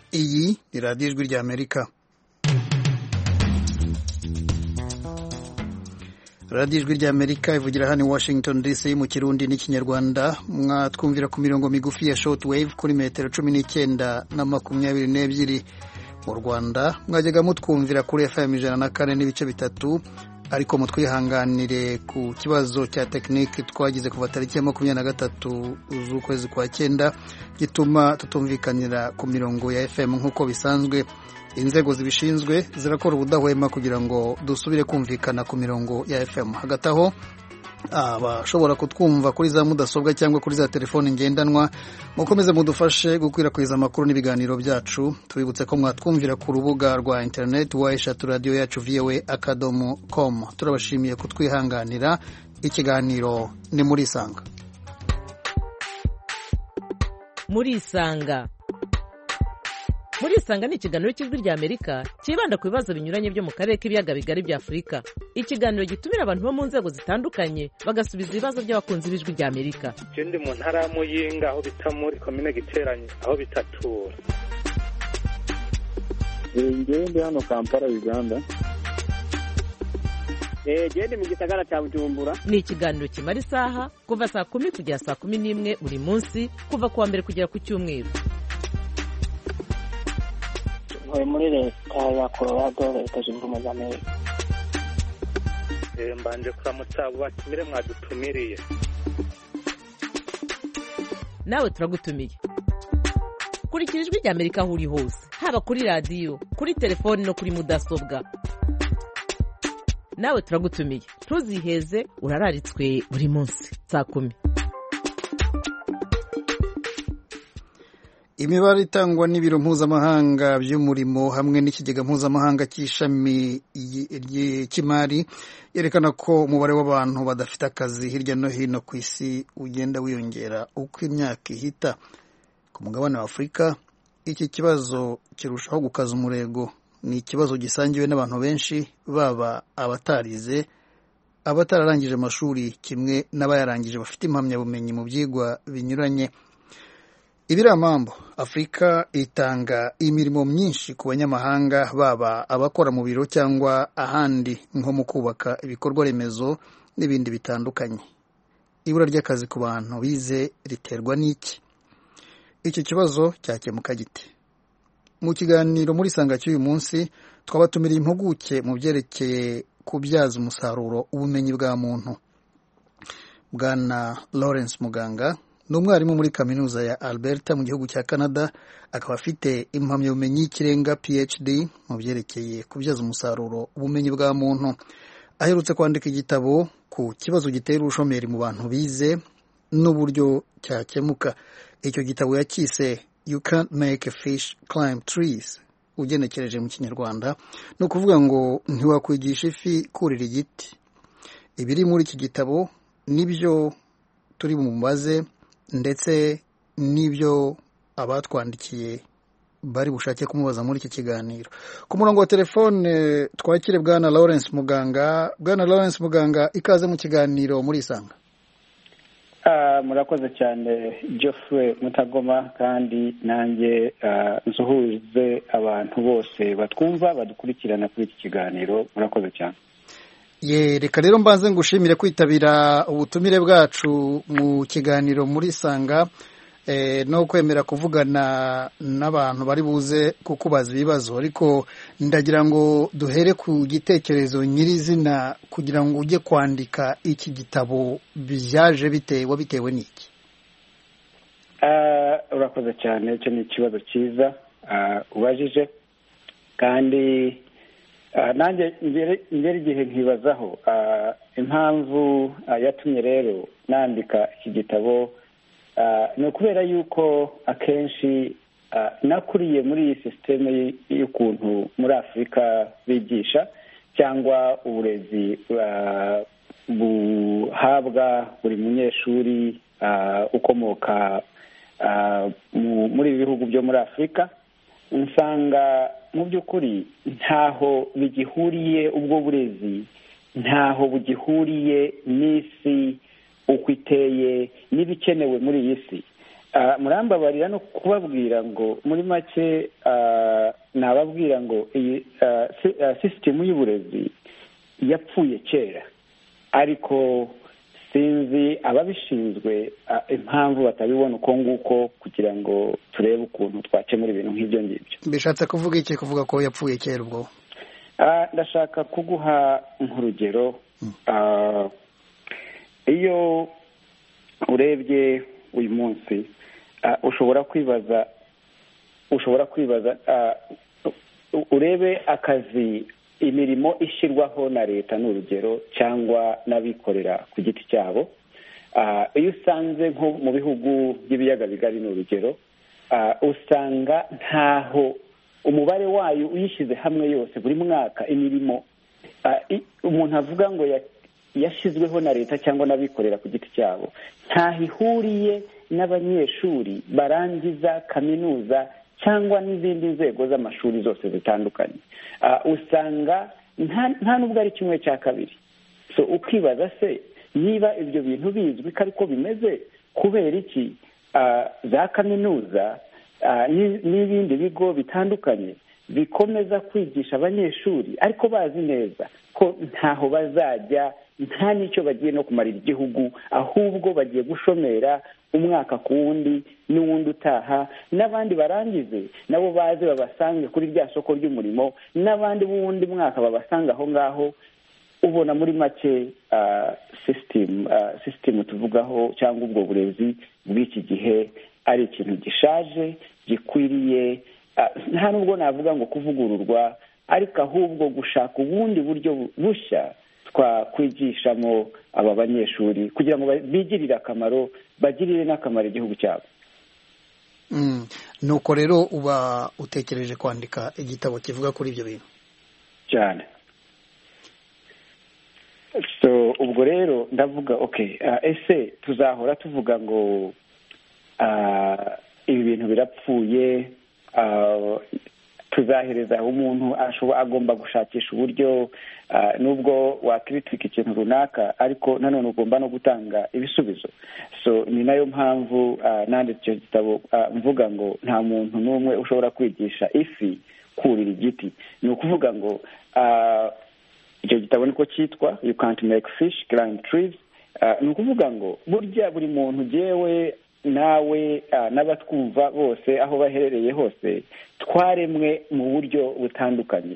Iyi ni radiyo ijwi ry'Amerika. radiyo ijwi ry'Amerika ivugira hano i Washington DC mu Kirundi n'Ikinyarwanda. Mwatwumvira ku mirongo migufi ya shortwave kuri metero 19 na 22. Mu Rwanda mwajyaga mutwumvira kuri FM 104 n'ibice bitatu, ariko mutwihanganire ku kibazo cya tekinike twagize kuva tariki ya 23 z'ukwezi kwa 9 gituma tutumvikanira ku mirongo ya FM nk'uko bisanzwe. Inzego zibishinzwe zirakora ubudahwema kugira ngo dusubire kumvikana ku mirongo ya FM. Hagati aho abashobora kutwumva kuri za mudasobwa cyangwa kuri za telefone ngendanwa, mukomeze mudufashe gukwirakwiza amakuru n'ibiganiro byacu. Tubibutse ko mwatwumvira ku rubuga rwa internet @radio yacu voa.com. Turabashimiye kutwihanganira. Ikiganiro ni muri Isanga. Muri Isanga ni ikiganiro cy'ijwi ry'Amerika kibanda ku bibazo binyuranye byo mu karere k'ibiyaga bigari bya Afurika. Ikiganiro gitumira abantu bo mu nzego zitandukanye bagasubiza ibibazo by'abakunzi b'ijwi ry'Amerika. Je ndi mu ntara ya Muyinga, aho bita muri komine Giteranye, aho bitatura. Ndi hano Kampala, Uganda. Ndi mu gisagara cya Bujumbura. Ni ikiganiro kimara isaha kuva saa 10 kugera saa 11 buri munsi, kuva kuwa mbere kugera ku Cyumweru. Muri leta ya Colorado, leta zunze ubumwe za Amerika. Mbanje kuramutsa abo batumire mwadutumiriye. Nawe turagutumiye. Kurikira ijwi ry'Amerika aho uri hose, haba kuri radio, kuri telefone no kuri mudasobwa. Nawe turagutumiye. Ntuziheze, urararitswe buri munsi saa 10. Imibare itangwa n'ibiro mpuzamahanga by'umurimo hamwe n'ikigega mpuzamahanga cy'ishami cy'imari yerekana ko umubare w'abantu badafite akazi hirya no hino ku isi ugenda wiyongera uko imyaka ihita. Ku mugabane wa Afurika, iki kibazo kirushaho gukaza umurego. Ni ikibazo gisangiwe n'abantu benshi, baba abatarize, abatararangije amashuri, kimwe n'abayarangije bafite impamyabumenyi mu byigwa binyuranye. Ibiramambo, Afurika itanga imirimo myinshi ku banyamahanga, baba abakora mu biro cyangwa ahandi nko mu kubaka ibikorwa remezo n'ibindi bitandukanye. Ibura ry'akazi ku bantu bize riterwa n'iki? Icyo kibazo cyakemuka gite? Mu kiganiro muri Isanga cy'uyu munsi twabatumiriye impuguke mu byerekeye kubyaza umusaruro ubumenyi bwa muntu. Bwana Lawrence Muganga ni umwarimu muri kaminuza ya Alberta mu gihugu cya Canada, akaba afite impamyabumenyi y'ikirenga PhD mu byerekeye kubyaza umusaruro ubumenyi bwa muntu. Aherutse kwandika igitabo ku kibazo gitera ubushomeri mu bantu bize n'uburyo cyakemuka. Icyo gitabo yakise You Can't Make a Fish Climb Trees. Ugenekereje mu Kinyarwanda ni ukuvuga ngo ntiwakwigisha ifi kurira igiti. Ibiri muri iki gitabo nibyo turi bumubaze, ndetse n'ibyo abatwandikiye bari bushake kumubaza muri iki kiganiro. Ku murongo wa telefone twakire Bwana Lawrence Muganga. Bwana Lawrence Muganga, ikaze mu kiganiro muri Isanga. Murakoze cyane Geoffrey Mutagoma, kandi nanjye nsuhuze abantu bose batwumva badukurikirana kuri iki kiganiro. Murakoze cyane. Reka rero mbanze ngushimire kwitabira ubutumire bwacu mu kiganiro muri Isanga, no kwemera kuvugana n'abantu bari buze kukubaza ibibazo. Ariko ndagira ngo duhere ku gitekerezo nyirizina kugira ngo ujye kwandika iki gitabo byaje bitewe n'iki? Urakoze cyane. Icyo ni ikibazo cyiza ubajije, kandi nanjye ngera igihe nkibazaho impamvu yatumye rero nandika iki gitabo. Ni ukubera yuko akenshi nakuriye muri iyi sisiteme y'ukuntu muri Afurika bigisha cyangwa uburezi buhabwa buri munyeshuri ukomoka muri ibi bihugu byo muri Afurika. Nsanga mu by'ukuri ntaho bigihuriye, ubwo burezi ntaho bugihuriye n'isi uko iteye n'ibikenewe muri iyi si. murambabarira no kubabwira ngo muri make nababwira ngo iyi sisitemu y'uburezi yapfuye kera, ariko sinzi ababishinzwe impamvu batabibona uko nguko kugira ngo turebe ukuntu twakemura ibintu nk'ibyo ngibyo. Bishatse kuvuga iki kuvuga ko yapfuye kera ubwo? Ndashaka kuguha nk'urugero. Iyo urebye uyu munsi ushobora kwibaza urebe akazi, imirimo ishyirwaho na leta n'urugero cyangwa n'abikorera ku giti cyabo. Iyo usanze nko mu bihugu by'ibiyaga bigari n'urugero, usanga ntaho umubare wayo uyishyize hamwe yose buri mwaka imirimo umuntu avuga ngo yashyizweho na leta cyangwa n'abikorera ku giti cyabo ntaho ihuriye n'abanyeshuri barangiza kaminuza cyangwa n'izindi nzego z'amashuri zose zitandukanye. Usanga nta nubwo ari 1/2. So ukibaza se niba ibyo bintu bizwi ko ariko bimeze, kubera iki za kaminuza n'ibindi bigo bitandukanye bikomeza kwigisha abanyeshuri ariko bazi neza ko ntaho bazajya, nta n'icyo bagiye no kumarira igihugu, ahubwo bagiye gushomera umwaka ku wundi n'uwundi utaha, n'abandi barangize nabo baze babasange kuri rya soko ry'umurimo, n'abandi b'uwundi mwaka babasanga aho ngaho. Ubona muri make sisitemu tuvugaho cyangwa ubwo burezi bw'iki gihe ari ikintu gishaje, gikwiriye nta nubwo navuga ngo kuvugururwa, ariko ahubwo gushaka ubundi buryo bushya twakwigishamo aba banyeshuri kugira ngo bigirire akamaro, bagirire n'akamaro igihugu cyabo. Nuko rero uba utekereje kwandika igitabo kivuga kuri ibyo bintu cyane. So ubwo rero ndavuga ese tuzahora tuvuga ngo ibi bintu birapfuye, tuzahereza umuntu agomba gushakisha uburyo, nubwo wakritika ikintu runaka ariko nanone ugomba no gutanga ibisubizo. So ni nayo mpamvu nanditse icyo gitabo mvuga ngo nta muntu n'umwe ushobora kwigisha ifi kurira igiti. Ni ukuvuga ngo icyo gitabo niko cyitwa You Can't Make Fish Climb Trees. Ni ukuvuga ngo burya buri muntu, jewe nawe n'abatwumva bose aho baherereye hose, twaremwe mu buryo butandukanye.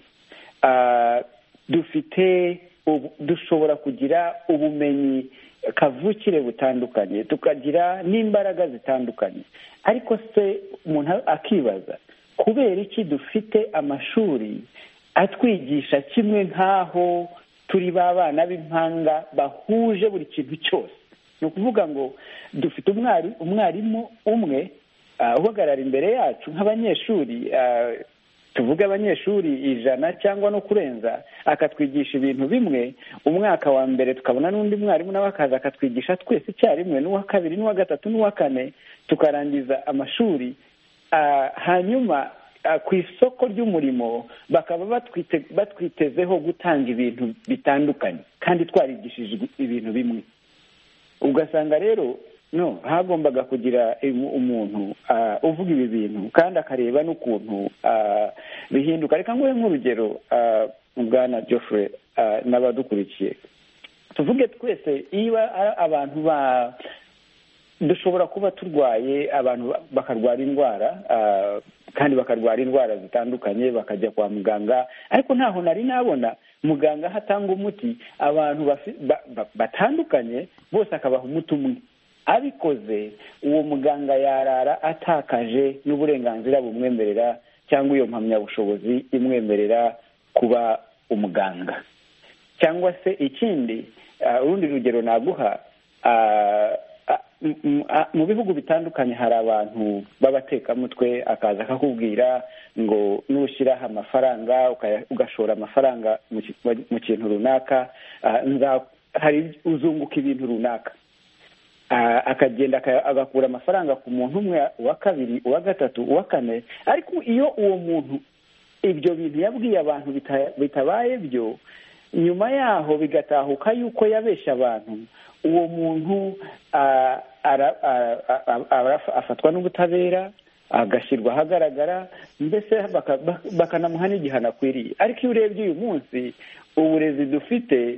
Dushobora kugira ubumenyi kavukire butandukanye, tukagira n'imbaraga zitandukanye, ariko se umuntu akibaza kubera iki dufite amashuri atwigisha kimwe nk'aho turi b'abana b'impanga bahuje buri kintu cyose. Ni ukuvuga ngo dufite umwarimu umwe uhagarara imbere yacu nk'abanyeshuri, tuvuge abanyeshuri 100 cyangwa no kurenza, akatwigisha ibintu bimwe. Umwaka wa mbere tukabona n'undi mwarimu nawe akaza akatwigisha twese icyarimwe, n'uwa kabiri n'uwa gatatu n'uwa kane, tukarangiza amashuri. Hanyuma ku isoko ry'umurimo bakaba batwitezeho gutanga ibintu bitandukanye kandi twarigishije ibintu bimwe. Ugasanga rero hagombaga kugira umuntu uvuga ibi bintu kandi akareba n'ukuntu bihinduka. Reka nguhe nk'urugero, Bwana Geoffrey n'abadukurikiye, tuvuge twese iyo abantu dushobora kuba turwaye, abantu bakarwara indwara kandi bakarwara indwara zitandukanye, bakajya kwa muganga, ariko ntaho nari nabona muganga hatanga umuti abantu batandukanye bose akabaha umuti umwe. Abikoze uwo muganga yarara atakaje n'uburenganzira bumwemerera cyangwa iyo mpamyabushobozi imwemerera kuba umuganga. Cyangwa se ikindi, urundi rugero naguha, mu bihugu bitandukanye hari abantu b'abatekamutwe, akaza akakubwira ngo nushyiraho amafaranga ugashora amafaranga mu kintu runaka, uzunguka ibintu runaka. Akagenda agakura amafaranga ku muntu umwe, uwa kabiri, uwa gatatu, uwa kane. Ariko iyo uwo muntu ibyo bintu yabwiye abantu bitabaye byo, nyuma yaho bigatahuka yuko yabesha abantu, uwo muntu afatwa n'ubutabera agashyirwa ahagaragara, mbese bakanamuha n'igihano akwiriye. Ariko iyo urebye uyu munsi uburezi dufite,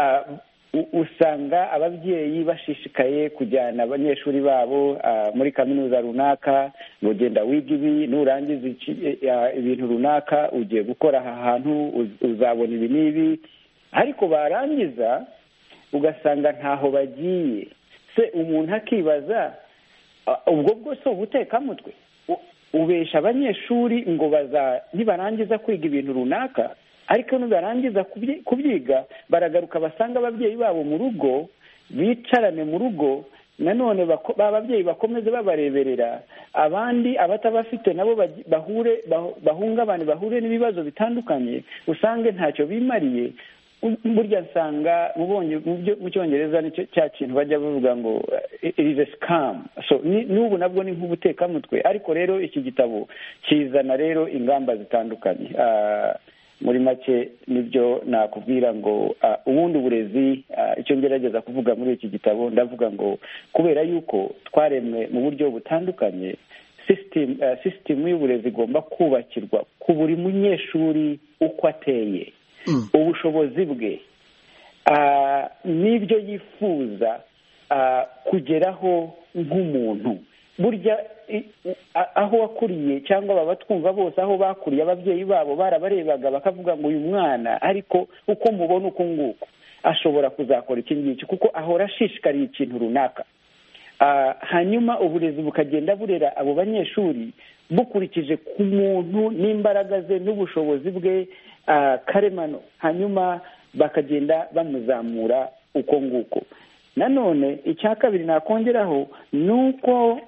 usanga ababyeyi bashishikaye kujyana abanyeshuri babo muri kaminuza runaka, ngo genda wiga ibi, nurangiza ibintu runaka ugiye gukora aha hantu, uzabona ibi n'ibi. Ariko barangiza ugasanga ntaho bagiye. Se umuntu akibaza, ubwo bwose ubutekamutwe ubesha abanyeshuri ngo nibarangiza kwiga ibintu runaka, ariko nibarangiza kubyiga baragaruka basanga ababyeyi babo mu rugo, bicarane mu rugo, nanone ababyeyi bakomeze babareberera, abandi abatabafite nabo bahungabane, bahure n'ibibazo bitandukanye, usange ntacyo bimariye. Burya nsanga mu cyongereza nicyo cya kintu bajya bavuga ngo it is a scam. So n'ubu nabwo ni nk'ubutekamutwe. Ariko rero iki gitabo kizana rero ingamba zitandukanye. Muri make nibyo nakubwira ngo ubundi uburezi, icyo ngerageza kuvuga muri iki gitabo, ndavuga ngo kubera yuko twaremwe mu buryo butandukanye, system y'uburezi igomba kubakirwa ku buri munyeshuri uko ateye, ubushobozi bwe, n'ibyo yifuza kugeraho nk'umuntu. Burya aho wakuriye cyangwa baba twumva bose aho bakuriye, ababyeyi babo barabarebaga bakavuga ngo uyu mwana ariko uko mubona uko nguko ashobora kuzakora iki ngiki, kuko ahora ashishikariye ikintu runaka. Hanyuma uburezi bukagenda burera abo banyeshuri bukurikije ku muntu n'imbaraga ze n'ubushobozi bwe karemano, hanyuma bakagenda bamuzamura uko nguko. Nanone icya kabiri nakongeraho ni uko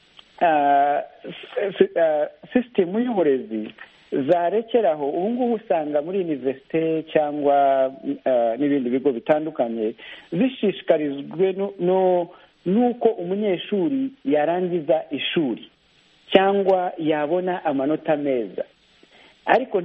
sisitemu y'uburezi zarekeraho. Ubu ngubu usanga muri univerisite cyangwa n'ibindi bigo bitandukanye zishishikarijwe n'uko umunyeshuri yarangiza ishuri cyangwa yabona amanota meza, ariko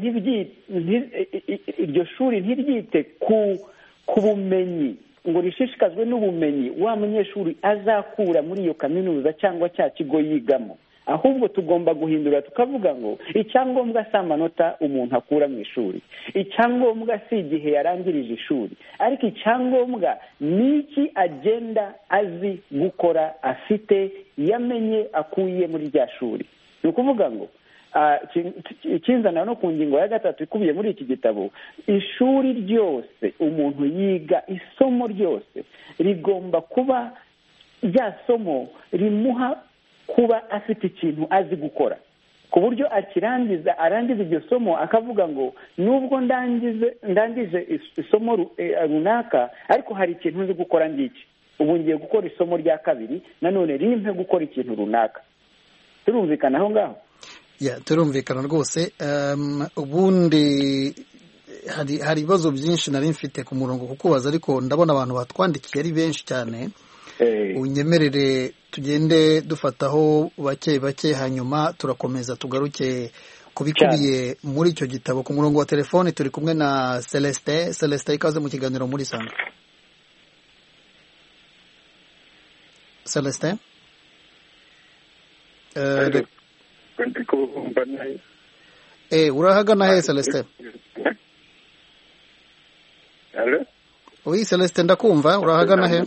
iryo shuri ntiryite ku bumenyi, ngo rishishikazwe n'ubumenyi wa munyeshuri azakura muri iyo kaminuza cyangwa cya kigo yigamo. Ahubwo tugomba guhindura tukavuga ngo icyangombwa si amanota umuntu akura mu ishuri, icyangombwa si igihe yarangirije ishuri, ariko icyangombwa ni iki agenda azi gukora, afite, yamenye, akuye muri rya shuri. Ni ukuvuga ngo ikinzana no ku ngingo ya 3 ikubiye muri iki gitabo, ishuri ryose umuntu yiga, isomo ryose rigomba kuba rya somo rimuha kuba afite ikintu azi gukora, ku buryo arangiza iryo somo akavuga ngo nubwo ndangije isomo runaka, ariko hari ikintu nzi gukora ngiki, ubu ngiye gukora isomo rya kabiri, nanone rimpe gukora ikintu runaka. Turumvikana aho ngaho? Turumvikana rwose. Ubundi hari ibibazo byinshi nari mfite ku murongo kukubaza, ariko ndabona abantu batwandikiye ari benshi cyane. Unyemerere tugende dufataho bake bake, hanyuma turakomeza tugaruke kubikubiye muri icyo gitabo. Ku murongo wa telefoni turi kumwe na Celestin. Ikaze mu kiganiro muri Sanga. Celestin, urahagana he Celestin? Oui Celestin, ndakumva. Urahagana he?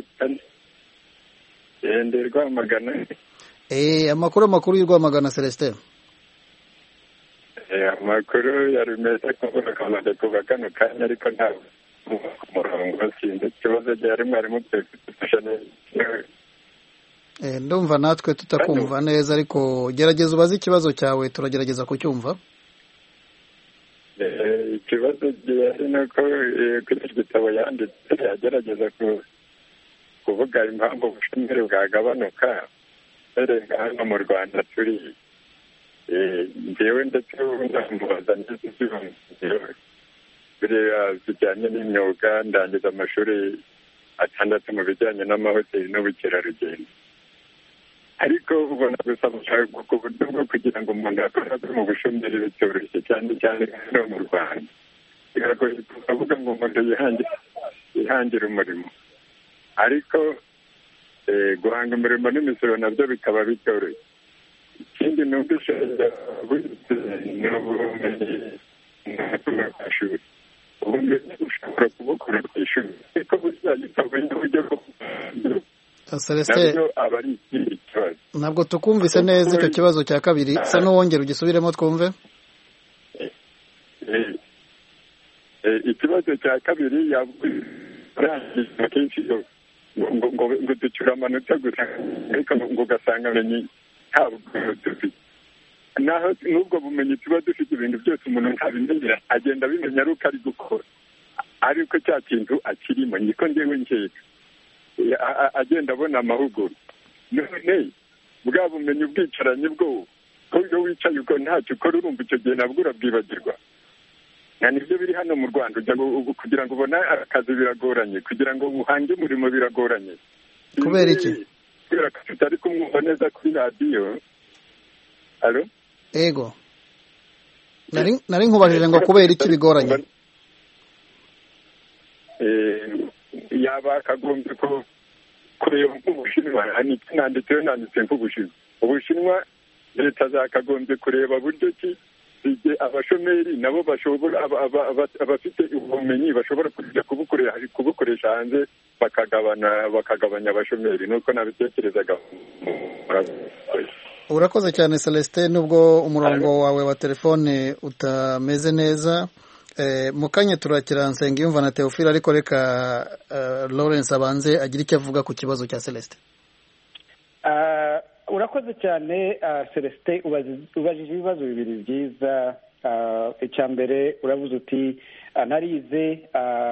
Ndi Rwamagana. Amakuru y'Rwamagana Celestin. Amakuru yari meza kuvuga kamaze kuva kano kanya, ariko nta murongo sinzi ikibazo cyari mwarimu twifasha neza. Ndumva natwe tutakumva neza, ariko gerageza ubaze ikibazo cyawe, turagerageza kucyumva. Ikibazo gihari ni uko kuri iki gitabo yanditse yagerageza kuvuga impamvu ubushomeri bwagabanuka erenga hano mu Rwanda turi. Njyewe ndetse ndamubaza n'izibanziro biriya zijyanye n'imyuga, ndangiza amashuri 6 mu bijyanye n'amahoteli n'ubukerarugendo, ariko ubona gusaba ku buryo bwo kugira ngo umuntu akore mu bushomeri bitoroshye, cyane cyane hano mu Rwanda. Biragoye kuvuga ngo umuntu yihangire umurimo, ariko guhanga umurimo n'imisoro nabyo bikaba bitoroshye. ikindi numvise ni ubumenyi mu mashuri. ubumenyi ushobora kubukora ku ishuri ariko burya bitabonye uburyo bwo nabyo aba ari ikindi kibazo. ntabwo tukumvise neza icyo kibazo cya kabiri, sa n'uwongera ugisubiremo twumve. ikibazo cya kabiri yarangiza kenshi ngo ducyura amanota gusa ariko ngo ugasanga amenye ntabwo dufite, naho n'ubwo bumenyi tuba dufite ibintu byose umuntu ntabimenyera agenda abimenya ari uko ari gukora, ariko cya kintu akirimo niko ngewe nkeka agenda abona amahugurwa. none bwa bumenyi ubwicaranye bwo iyo wicaye uko ntacyo ukora urumva icyo gihe nabwo urabwibagirwa. nibyo biri hano mu Rwanda, kugira ngo ubone akazi biragoranye, kugira ngo uhange umurimo biragoranye. kubera iki? kubera ko tutari kumwumva neza kuri radiyo. alo ego nari nkubajije ngo kubera iki bigoranye. yaba akagombye kureba nk'Ubushinwa, nanditse nk'Ubushinwa. Ubushinwa leta zakagombye kureba buryo ki abashomeri nabo bashobora abafite ubumenyi bashobora kujya kubukoresha hanze bakagabanya abashomeri. nuko nabitekerezaga. urakoze cyane Celestin, nubwo umurongo wawe wa telefone utameze neza. mu kanya turakira Nsengiyumva na Theophile, ariko reka Lawrence abanze agira icyo avuga ku kibazo cya Celestin. urakoze cyane Celestin, ubajije ibibazo bibiri byiza. icya mbere uravuze uti narize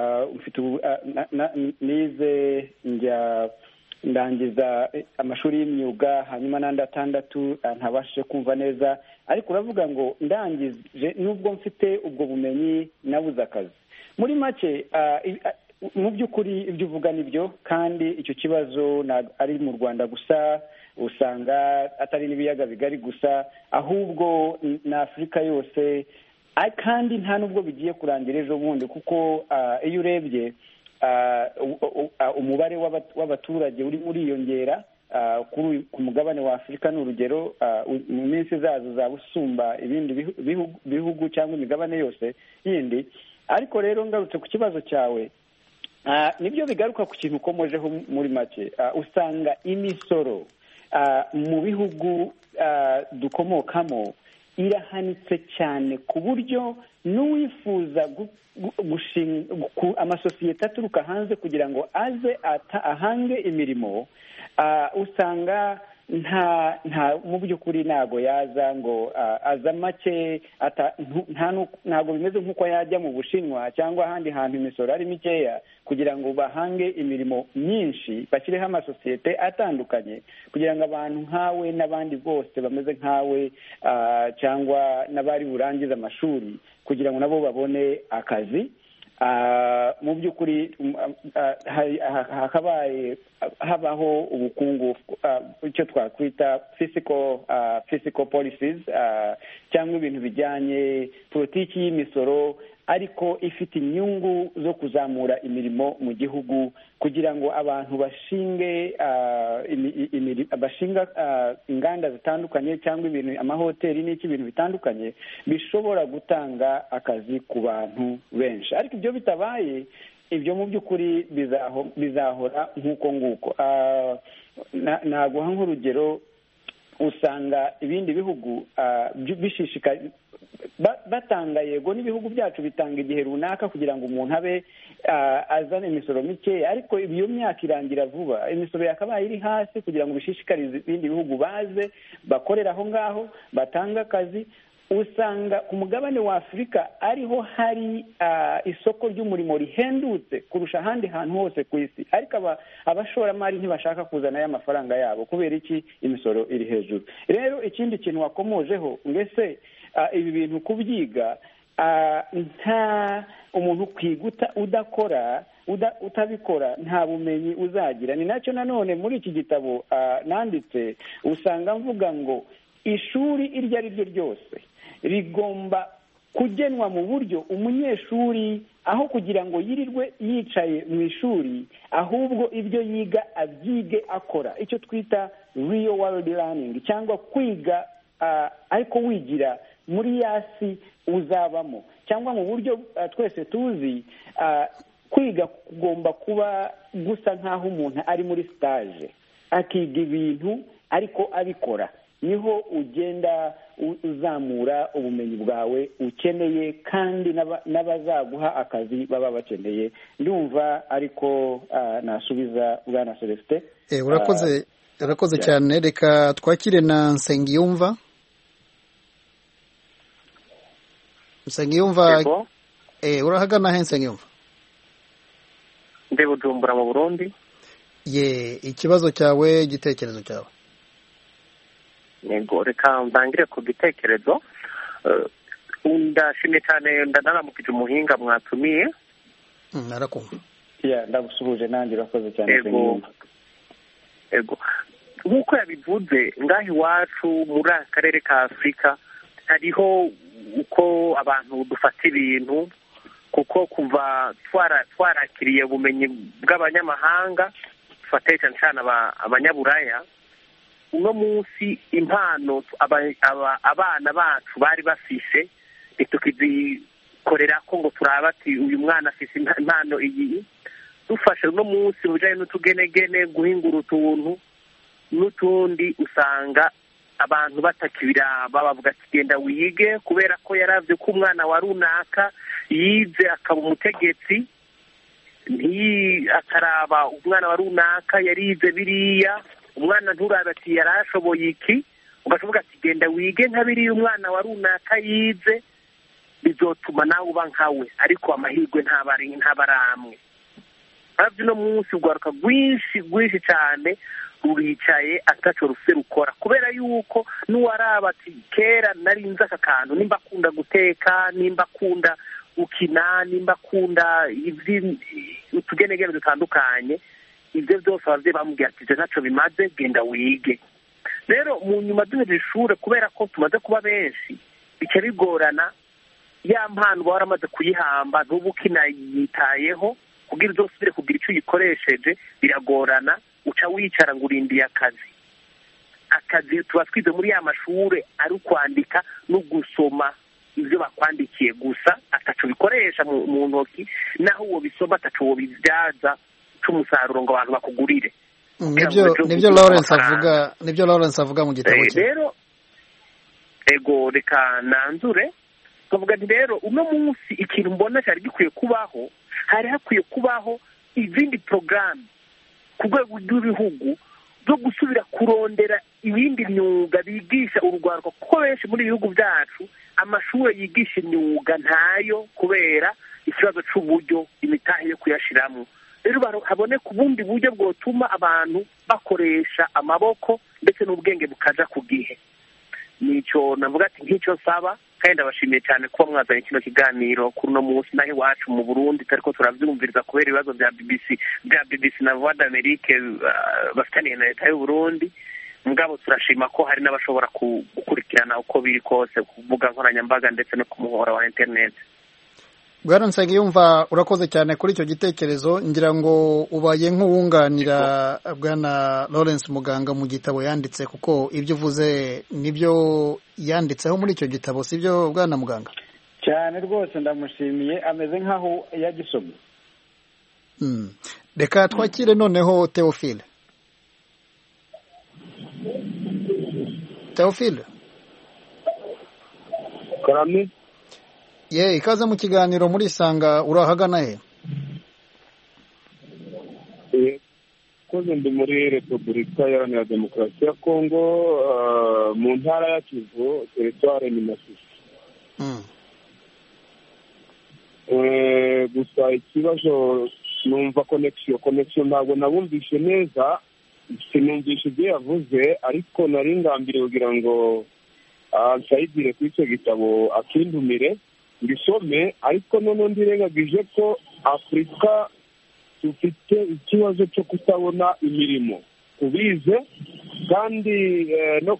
nize ndangiza amashuri y'imyuga hanyuma n'andi 6 ntabashije kumva neza, ariko uravuga ngo ndangije nubwo mfite ubwo bumenyi nabuze akazi. muri make mu by'ukuri ibyo uvuga nibyo, kandi icyo kibazo ari mu Rwanda gusa, usanga atari n'ibiyaga bigari gusa, ahubwo na Afurika yose, kandi nta nubwo bigiye kurangira ejo bundi, kuko iyo urebye umubare w'abaturage uri uriyongera ku mugabane wa Afurika. ni urugero, mu minsi izaza uzaba usumba ibindi bihugu cyangwa imigabane yose yindi. ariko rero ngarutse ku kibazo cyawe, nibyo bigaruka ku kintu ukomojeho muri make. usanga imisoro mu bihugu dukomokamo irahanitse cyane, ku buryo n'uwifuza amasosiyete aturuka hanze kugira ngo aze ahange imirimo, usanga mu by'ukuri ntago yaza ngo aza make, ntago bimeze nk'uko yajya mu Bushinwa cyangwa ahandi hantu imisoro ari mikeya kugira ngo bahange imirimo myinshi, bashyireho amasosiyete atandukanye kugira ngo abantu nkawe n'abandi bose bameze nkawe cyangwa n'abari burangize amashuri kugira ngo nabo babone akazi. mu by'ukuri habaho ubukungu, icyo twakwita physical policies, cyangwa ibintu bijyanye politiki y'imisoro, ariko ifite inyungu zo kuzamura imirimo mu gihugu kugira ngo abantu bashinga inganda zitandukanye cyangwa amahoteli n'iki ibintu bitandukanye bishobora gutanga akazi ku bantu benshi. ariko ibyo bitabaye, ibyo mu by'ukuri bizahora nk'uko nguko. naguha nk'urugero, usanga ibindi bihugu bishishikaye batanga, yego n'ibihugu byacu bitanga igihe runaka kugira ngo umuntu abe azane imisoro mikeya, ariko iyo myaka irangira vuba, imisoro yakabaye iri hasi kugira ngo bishishikarize ibindi bihugu baze bakorera aho ngaho batanga akazi. usanga ku mugabane wa Afurika ariho hari isoko ry'umurimo rihendutse kurusha ahandi hantu hose ku isi, ariko abashoramari ntibashaka kuzana aya mafaranga yabo. kubera iki? imisoro iri hejuru. rero ikindi kintu wakomojeho, mbese ibi bintu kubyiga, nta umuntu kwiga utabikora nta bumenyi uzagira. ni nacyo nanone muri iki gitabo nanditse, usanga mvuga ngo ishuri iryo ari ryo ryose rigomba kugenwa mu buryo umunyeshuri aho kugira ngo yirirwe yicaye mu ishuri, ahubwo ibyo yiga abyige akora, icyo twita real world learning, cyangwa kwiga ariko wigira muri yasi uzabamo, cyangwa mu buryo twese tuzi kwiga kugomba kuba gusa nk'aho umuntu ari muri stage akiga ibintu ariko abikora, niho ugenda uzamura ubumenyi bwawe ukeneye, kandi n'abazaguha akazi baba bakeneye. Ndumva ariko nasubiza Bwana Celestin. urakoze cyane. Reka twakire na Nsengiyumva. Urahagana he Nsengiyumva? Ndi Bujumbura mu Burundi. Ikibazo cyawe, igitekerezo cyawe. Yego, reka mbangire ku gitekerezo. Ndashimye cyane, ndanaramukije umuhinga mwatumiye. Narakumva. Ndagusuhuje nanjye, urakoze cyane. Yego, nk'uko yabivuze, ngaho iwacu muri aka karere ka Afurika hariho uko abantu dufata ibintu, kuko kuva twarakiriye ubumenyi bw'abanyamahanga, dufate cyane cyane abanyaburaya, uno munsi impano abana bacu bari bafise tukizikorera ko ngo turaba ati uyu mwana afise impano iyi, dufashe uno munsi mu bijyanye n'utugenegene, guhingura utuntu n'utundi, usanga abantu batakibiraba, bavuga ati genda wige, kubera ko yaravye ko umwana wa runaka yize akaba umutegetsi, akaraba umwana wa runaka yarize biriya, umwana nturabe ati yarashoboye iki, ugashoboka ati genda wige nka biriya umwana wa runaka yize, bizotuma nawe uba nkawe, ariko amahirwe ntabaramwe. Haravye no munsi ugwaruka rwinshi cyane ruricaye ataco rufise rukora, kubera yuko n'uwaraba ati kera narinze aka kantu, nimba akunda guteka, nimba akunda gukina, nimba akunda utugenegene dutandukanye, ibyo byose abavyeyi bamubwira ati ntaco bimaze, genda wige. Rero mu nyuma duhejeje ishure, kubera ko tumaze kuba benshi, bica bigorana, ya mpano uba waramaze kuyihamba ntuba ukinayitayeho, kugira uzosubire kugira icyo uyikoresheje biragorana, uca wicara ngo urindiye akazi tuba twize muri ya mashure ari ukwandika no gusoma ibyo bakwandikiye gusa, ataco bikoresha mu ntoki, naho uwo bisoma ataco uwo bibyaza c'umusaruro ngo abantu bakugurire. Nibyo Lawrence avuga mu gitabo cye. Rero ego, reka nanzure tuvuga nti rero uno munsi ikintu mbona cyari gikwiye kubaho, hari hakwiye kubaho izindi porogaramu ku rwego rw'ibihugu zo gusubira kurondera ibindi myuga bigisha urugwaruko, kuko benshi muri ibihugu byacu amashuri yigisha imyuga ntayo, kubera ikibazo c'uburyo, imitahe yo kuyashiramo. Rero haboneka ubundi buryo bwotuma abantu bakoresha amaboko ndetse n'ubwenge bukaja ku gihe. Nico navuga ati nk'icyo nsaba, kandi ndabashimiye cyane kuba mwazanye kino kiganiro kuri uno munsi naho iwacu mu Burundi, ariko turavyumviriza kubera ibibazo bya BBC na Voix d'Amerique bafitaniye na leta y'u Burundi. Mugabo turashima ko hari n'abashobora gukurikirana uko biri kose ku mbuga nkoranyambaga ndetse no ku muhora wa internet. Bwana Nsengiyumva, urakoze cyane kuri icyo gitekerezo. Ngira ngo ubaye nk'uwunganira Bwana Lawrence Muganga mu gitabo yanditse, kuko ibyo uvuze nibyo yanditseho muri icyo gitabo, sibyo Bwana Muganga? Cyane rwose, ndamushimiye, ameze nk'aho yagisomye. Reka twakire noneho Theophile. Karame. Ikaze mu kiganiro muri Sanga, urahagana he? Koze ndi muri Repubulika Iharanira Demokarasi ya Kongo, mu ntara ya Kivu, teritware ni Masisi. Gusa ikibazo numva connection ntabwo nabumvishe neza, sinumvishe ibyo yavuze, ariko nari ngambiriye kugira ngo nsayidire kuri icyo gitabo akindumire ngisome, ariko none ndirengagije ko Afurika dufite ikibazo cyo kutabona imirimo. Kubize kandi no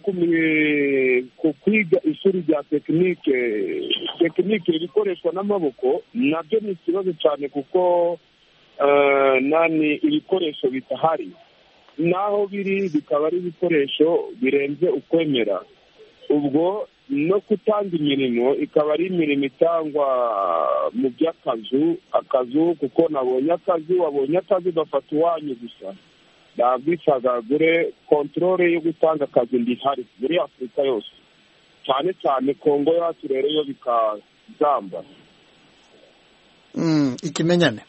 kwiga ishuri rya tekinike rikoreshwa n'amaboko nabyo ni ikibazo cyane, kuko ibikoresho bitahari, naho biri bikaba ari ibikoresho birenze ukwemera. ubwo no gutanga imirimo ikaba ari imirimo itangwa mu by'akazu kuko wabonye akazi ugafata uwanyu gusa. ntabwisagagure kontorore yo gutanga akazi ndihari muri Afurika yose, cyane cyane Kongo yacu rero yo bikazamba. Ikimenyane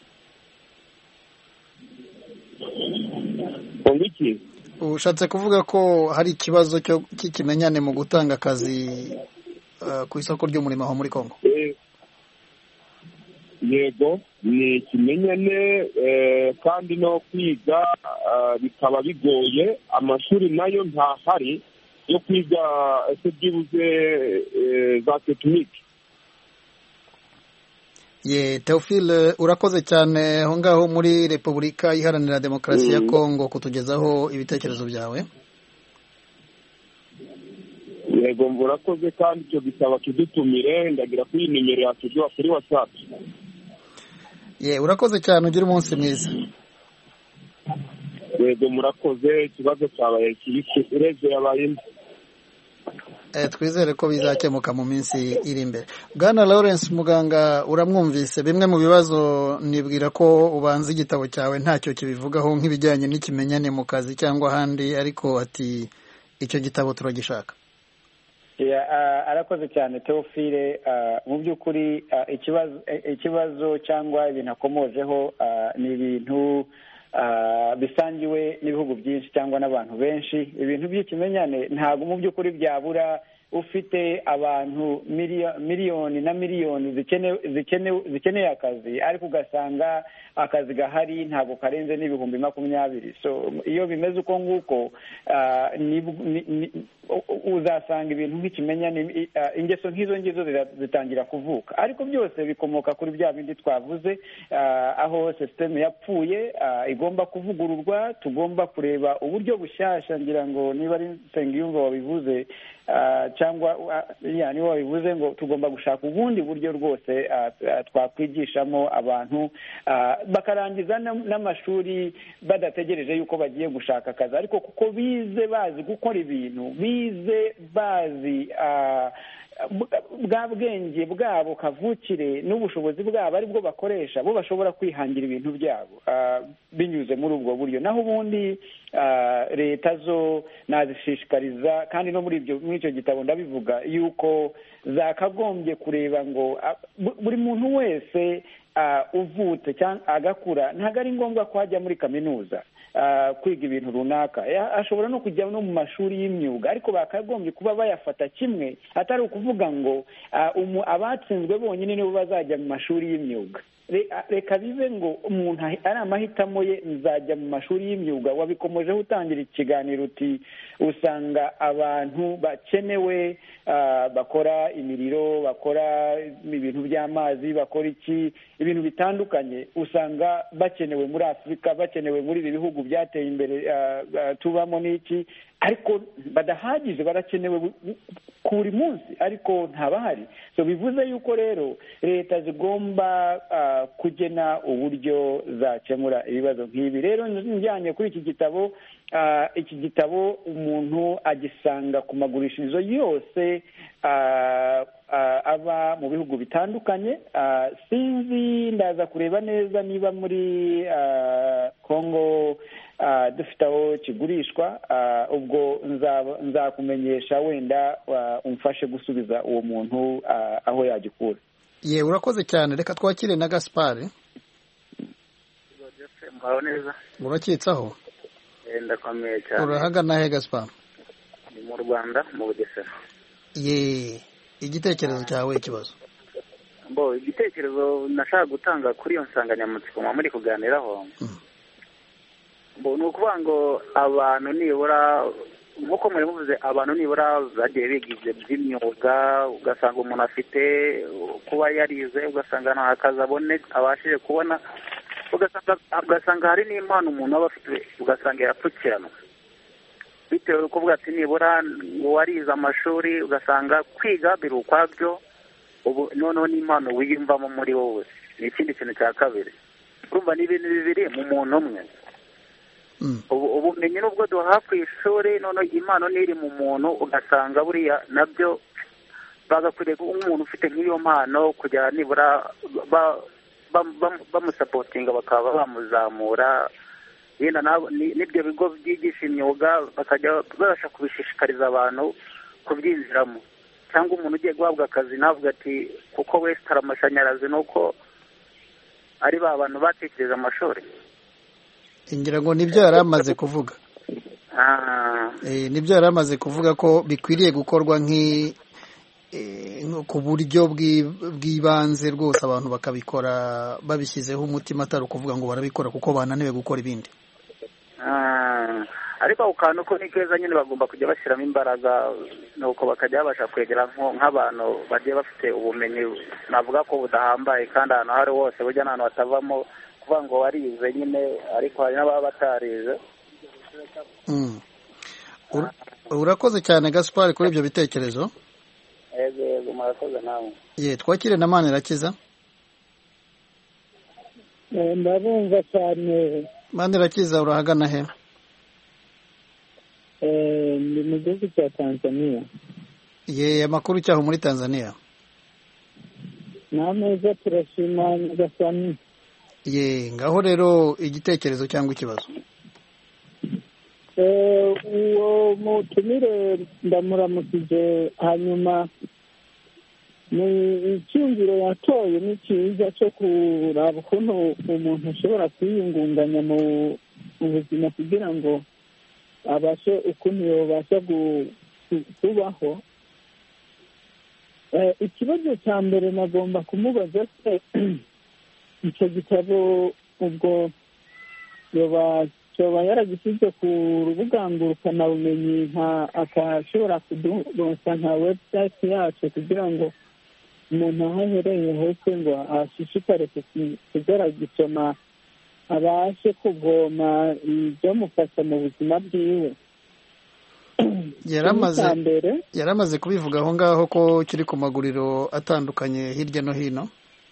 Kongo iki ushatse kuvuga ko hari ikibazo cy'ikimenyane mu gutanga akazi ku isoko ry'umurimo aho muri Kongo? Yego, ni ikimenyane kandi no kwiga bikaba bigoye. Amashuri nayo ntahari yo kwiga byibuze za tekinike. Theophile, urakoze cyane aho ngaho muri Repubulika Iharanira Demokarasi ya Kongo kutugezaho ibitekerezo byawe. Yego, murakoze kandi icyo gisaba kidutumire, ndagira kuri nimero yacu kuri WhatsApp. Urakoze cyane, ugira umunsi mwiza. Yego, murakoze. Ikibazo cyabaye kiri kurezo yabaye twizere ko bizakemuka mu minsi iri imbere. Bwana Lawrence Muganga, uramwumvise bimwe mu bibazo. Nibwira ko ubanza igitabo cyawe ntacyo kibivugaho nk'ibijyanye n'ikimenyane mu kazi cyangwa ahandi, ariko ati icyo gitabo turagishaka. Arakoze cyane Theophile. Mu by'ukuri ikibazo cyangwa ibintu akomojeho ni ibintu bisangiwe n'ibihugu byinshi cyangwa n'abantu benshi. Ibintu by'ikimenyane ntabwo mu by'ukuri byabura ufite abantu miliyoni na miliyoni zikeneye akazi, ariko ugasanga akazi gahari ntabwo karenze n'ibihumbi 20. So iyo bimeze uko nguko uzasanga ibintu nk'ikimenyane, ingeso nk'izo ngizo zitangira kuvuka. Ariko byose bikomoka kuri bya bindi twavuze, aho sisiteme yapfuye igomba kuvugururwa. Tugomba kureba uburyo bushyashya, ngira ngo niba ari Nsengiyumva wabivuze cyangwa niba wabivuze ngo tugomba gushaka ubundi buryo rwose twakwigishamo abantu bakarangiza n'amashuri badategereje yuko bagiye gushaka akazi, ariko kuko bize bazi gukora ibintu, bize bazi bwa bwenge bwabo kavukire n'ubushobozi bwabo aribwo bakoresha, bo bashobora kwihangira ibintu byabo binyuze muri ubwo buryo. Naho ubundi leta zo nazishishikariza, kandi no muri icyo gitabo ndabivuga yuko zakagombye kureba ngo buri muntu wese uvutse cyangwa agakura ntabwo ari ngombwa ko ajya muri kaminuza kwiga ibintu runaka. Ashobora no kujya no mu mashuri y'imyuga, ariko bakagombye kuba bayafata kimwe, atari ukuvuga ngo abatsinzwe bonyine nibo bazajya mu mashuri y'imyuga. Reka bibe ngo umuntu ari amahitamo ye, nzajya mu mashuri y'imyuga. Wabikomojeho utangira ikiganiro uti usanga abantu bakenewe bakora imiriro, bakora ibintu by'amazi, bakora ibintu bitandukanye, usanga bakenewe muri Afurika, bakenewe muri ibi bihugu byateye imbere tubamo n'iki, ariko badahagije, barakenewe ku buri munsi ariko ntabahari. So bivuze yuko rero leta zigomba kugena uburyo zakemura ibibazo nk'ibi. Rero njyanye kuri iki gitabo umuntu agisanga ku magurishirizo yose aba mu bihugu bitandukanye. Sinzi, ndaza kureba neza niba muri Kongo dufite aho kigurishwa. Ubwo nzakumenyesha, wenda umfashe gusubiza uwo muntu aho yagikura. Urakoze cyane. Reka twakire na Gaspard. Urakitsaho? Ndakomeye cyane. Urahagana he Gaspard? Ni mu Rwanda, mu Bugesera. Igitekerezo cyawe, ikibazo? Igitekerezo nashaka gutanga kuri iyo nsanganyamatsiko muri kuganiraho, ni ukuvuga ngo abantu nibura, nk'uko muri muvuze, abantu nibura bagiye bigize by'imyuga, ugasanga umuntu afite kuba yarize, ugasanga nta kazi abashije kubona, ugasanga hari n'impano umuntu aba afite, ugasanga yapfukiranwa. bitewe kuvuga ati nibura ngo warize amashuri ugasanga kwiga biri ukwabyo, ubu noneho n'impano wiyumvamo muri wowe ni ikindi kintu cya kabiri. urumva ni ibintu bibiri mu muntu umwe. ubumenyi nubwo duha ku ishuri, noneho impano n'iri mu muntu ugasanga buriya nabyo bagakwiriye nk'umuntu ufite nk'iyo mpano kugira nibura bamusapotinga bakaba bamuzamura. yenda n'ibyo bigo byigisha imyuga bakajya babasha kubishishikariza abantu kubyinjiramo, cyangwa umuntu ugiye guhabwa akazi navuga ati kuko wesitara amashanyarazi nuko ari ba bantu batekereza amashuri. ngira ngo nibyo yari amaze kuvuga. nibyo yari amaze kuvuga ko bikwiriye gukorwa ku buryo bw'ibanze rwose, abantu bakabikora babishyizeho umutima, atari ukuvuga ngo barabikora kuko bananiwe gukora ibindi. ariko ako kantu ko ni keza nyine, bagomba kujya bashyiramo imbaraga, nuko bakajya babasha kwegera nk'abantu bagiye bafite ubumenyi navuga ko budahambaye, kandi ahantu aho ari hose burya n'ahantu hatavamo kuvuga ngo warize nyine, ariko hari n'ababa batarize. urakoze cyane Gaspard kuri ibyo bitekerezo. yego murakoze nawe. Twakire na Manirakiza. ndabumva cyane. Manirakiza, urahagana he? ndi mu gihugu cya Tanzania. amakuru cyaho muri Tanzania? ni ameza, turashima nyagasani. ngaho rero igitekerezo cyangwa ikibazo? uwo mutumire ndamuramukije, hanyuma ni icyumviro yatoye ni cyiza cyo kuraba ukuntu umuntu ashobora kwiyungunganya mu buzima kugira ngo abashe ukuntu yabasha kubaho. ikibazo cya mbere nagomba kumubaza se icyo gitabo ubwo yoba yaragishyize ku rubuga ngurukanabumenyi akashobora kuduronsa nka website yacu kugira ngo umuntu aho ahereye hose ngo ashishikare kugera gisoma abashe kuvoma ibyamufasha mu buzima bwiwe. yaramaze kubivuga aho ngaho ko kiri ku maguriro atandukanye hirya no hino.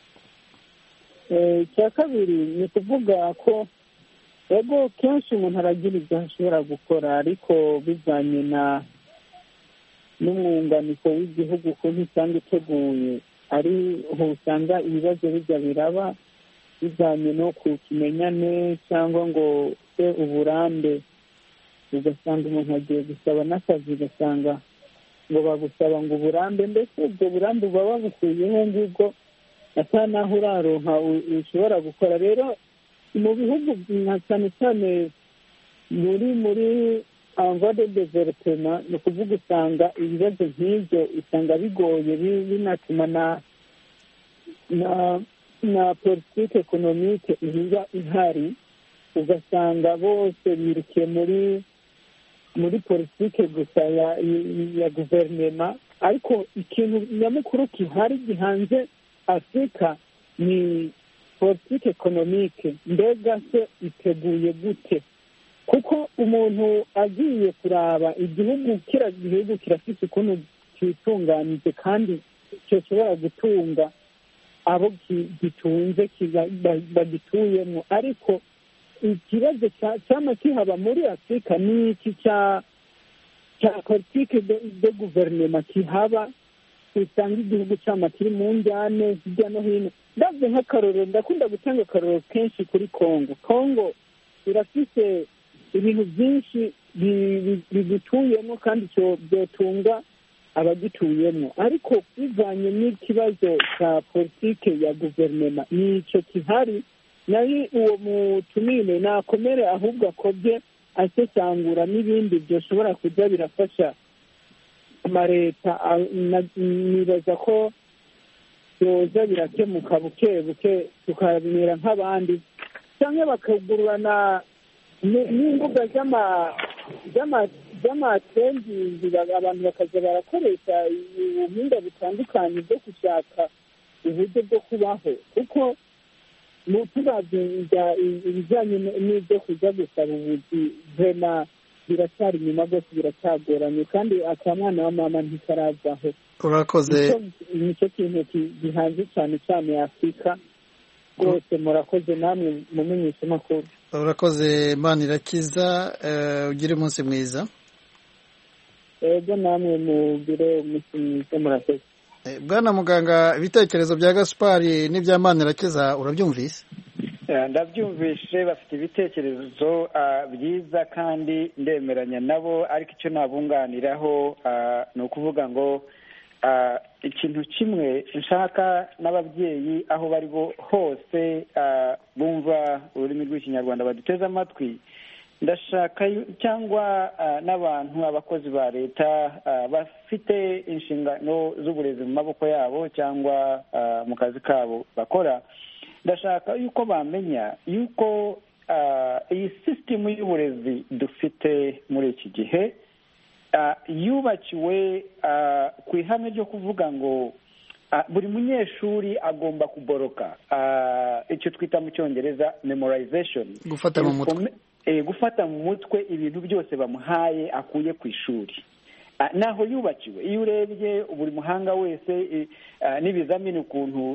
icya kabiri ni ukuvuga ko ego kenshi umuntu aragira ibyo ashobora gukora, ariko bijyanye n'umwunganiko w'igihugu ukuntu usanga iteguye, ariho usanga ibibazo bijya biraba bijyanye no ku kimenyane cyangwa ngo se uburambe, ugasanga umuntu agiye gusaba n'akazi ugasanga ngo bagusaba ngo uburambe, mbese ubwo burambe buba babukuyeho ngubwo ata naho uraronka ushobora gukora. rero mu bihugu cyane cyane muri envode developema, ni ukuvuga usanga ibibazo nk'ibyo usanga bigoye, binatuma na politike ekonomike iba ihari, ugasanga bose birukiye muri politike gusa ya guverinoma, ariko ikintu nyamukuru gihari gihanze Afurika ni politike ekonomike. mbega se iteguye gute? kuko umuntu agiye kuraba igihugu, kira gihugu kirafite ukuntu kitunganije kandi gishobora gutunga abo gitunze bagituyemo, ariko ikibazo cyama kihaba muri Afurika ni iki cya politike de guverinoma kihaba, usanga igihugu cyama kiri mu njyane hirya no hino. ndabyo nk'akarorero, ndakunda gutanga akarorero kenshi kuri Kongo irafite ibintu byinshi bigituyemo kandi byotunga abagituyemo, ariko bivanye n'ikibazo cya politike ya guverinoma nicyo kihari. nayo uwo mutumire nakomere ahubwo akobye asesangura n'ibindi byoshobora kujya birafasha amaleta. nibaza ko byoza birakemuka buke buke, tukamera nk'abandi, cyangwa bakagurana n'imbuga z'amatendingi, abantu bakaza barakoresha ubuhinga butandukanye bwo gushaka uburyo bwo kubaho, kuko tubabye ibijyanye n'ibyo kujya gusaba ubuzi vena biracyari inyuma rwose, biracyagoranye, kandi akamwana wa mama ntikaravaho. urakoze. Nicyo kintu gihanze cyane cyane Afurika rwose. Murakoze namwe mumenyesha amakuru. urakoze Manirakiza, ugire umunsi mwiza. Ego namwe mugire umunsi mwiza, murakoze. Bwana muganga, ibitekerezo bya Gaspari n'ibya Manirakiza urabyumvise? ndabyumvishe, bafite ibitekerezo byiza kandi ndemeranya nabo, ariko icyo nabunganiraho ni ukuvuga ngo ikintu kimwe nshaka n'ababyeyi aho bari hose bumva ururimi rw'ikinyarwanda baduteze amatwi, ndashaka cyangwa n'abantu abakozi ba leta bafite inshingano z'uburezi mu maboko yabo cyangwa mu kazi kabo bakora, ndashaka yuko bamenya yuko iyi sisitemu y'uburezi dufite muri iki gihe yubakiwe ku ihame ryo kuvuga ngo buri munyeshuri agomba kuboroka, icyo twita mu cyongereza memorization, gufata mu mutwe ibintu byose bamuhaye akuye ku ishuri. Naho yubakiwe. Iyo urebye buri muhanga wese n'ibizamini ukuntu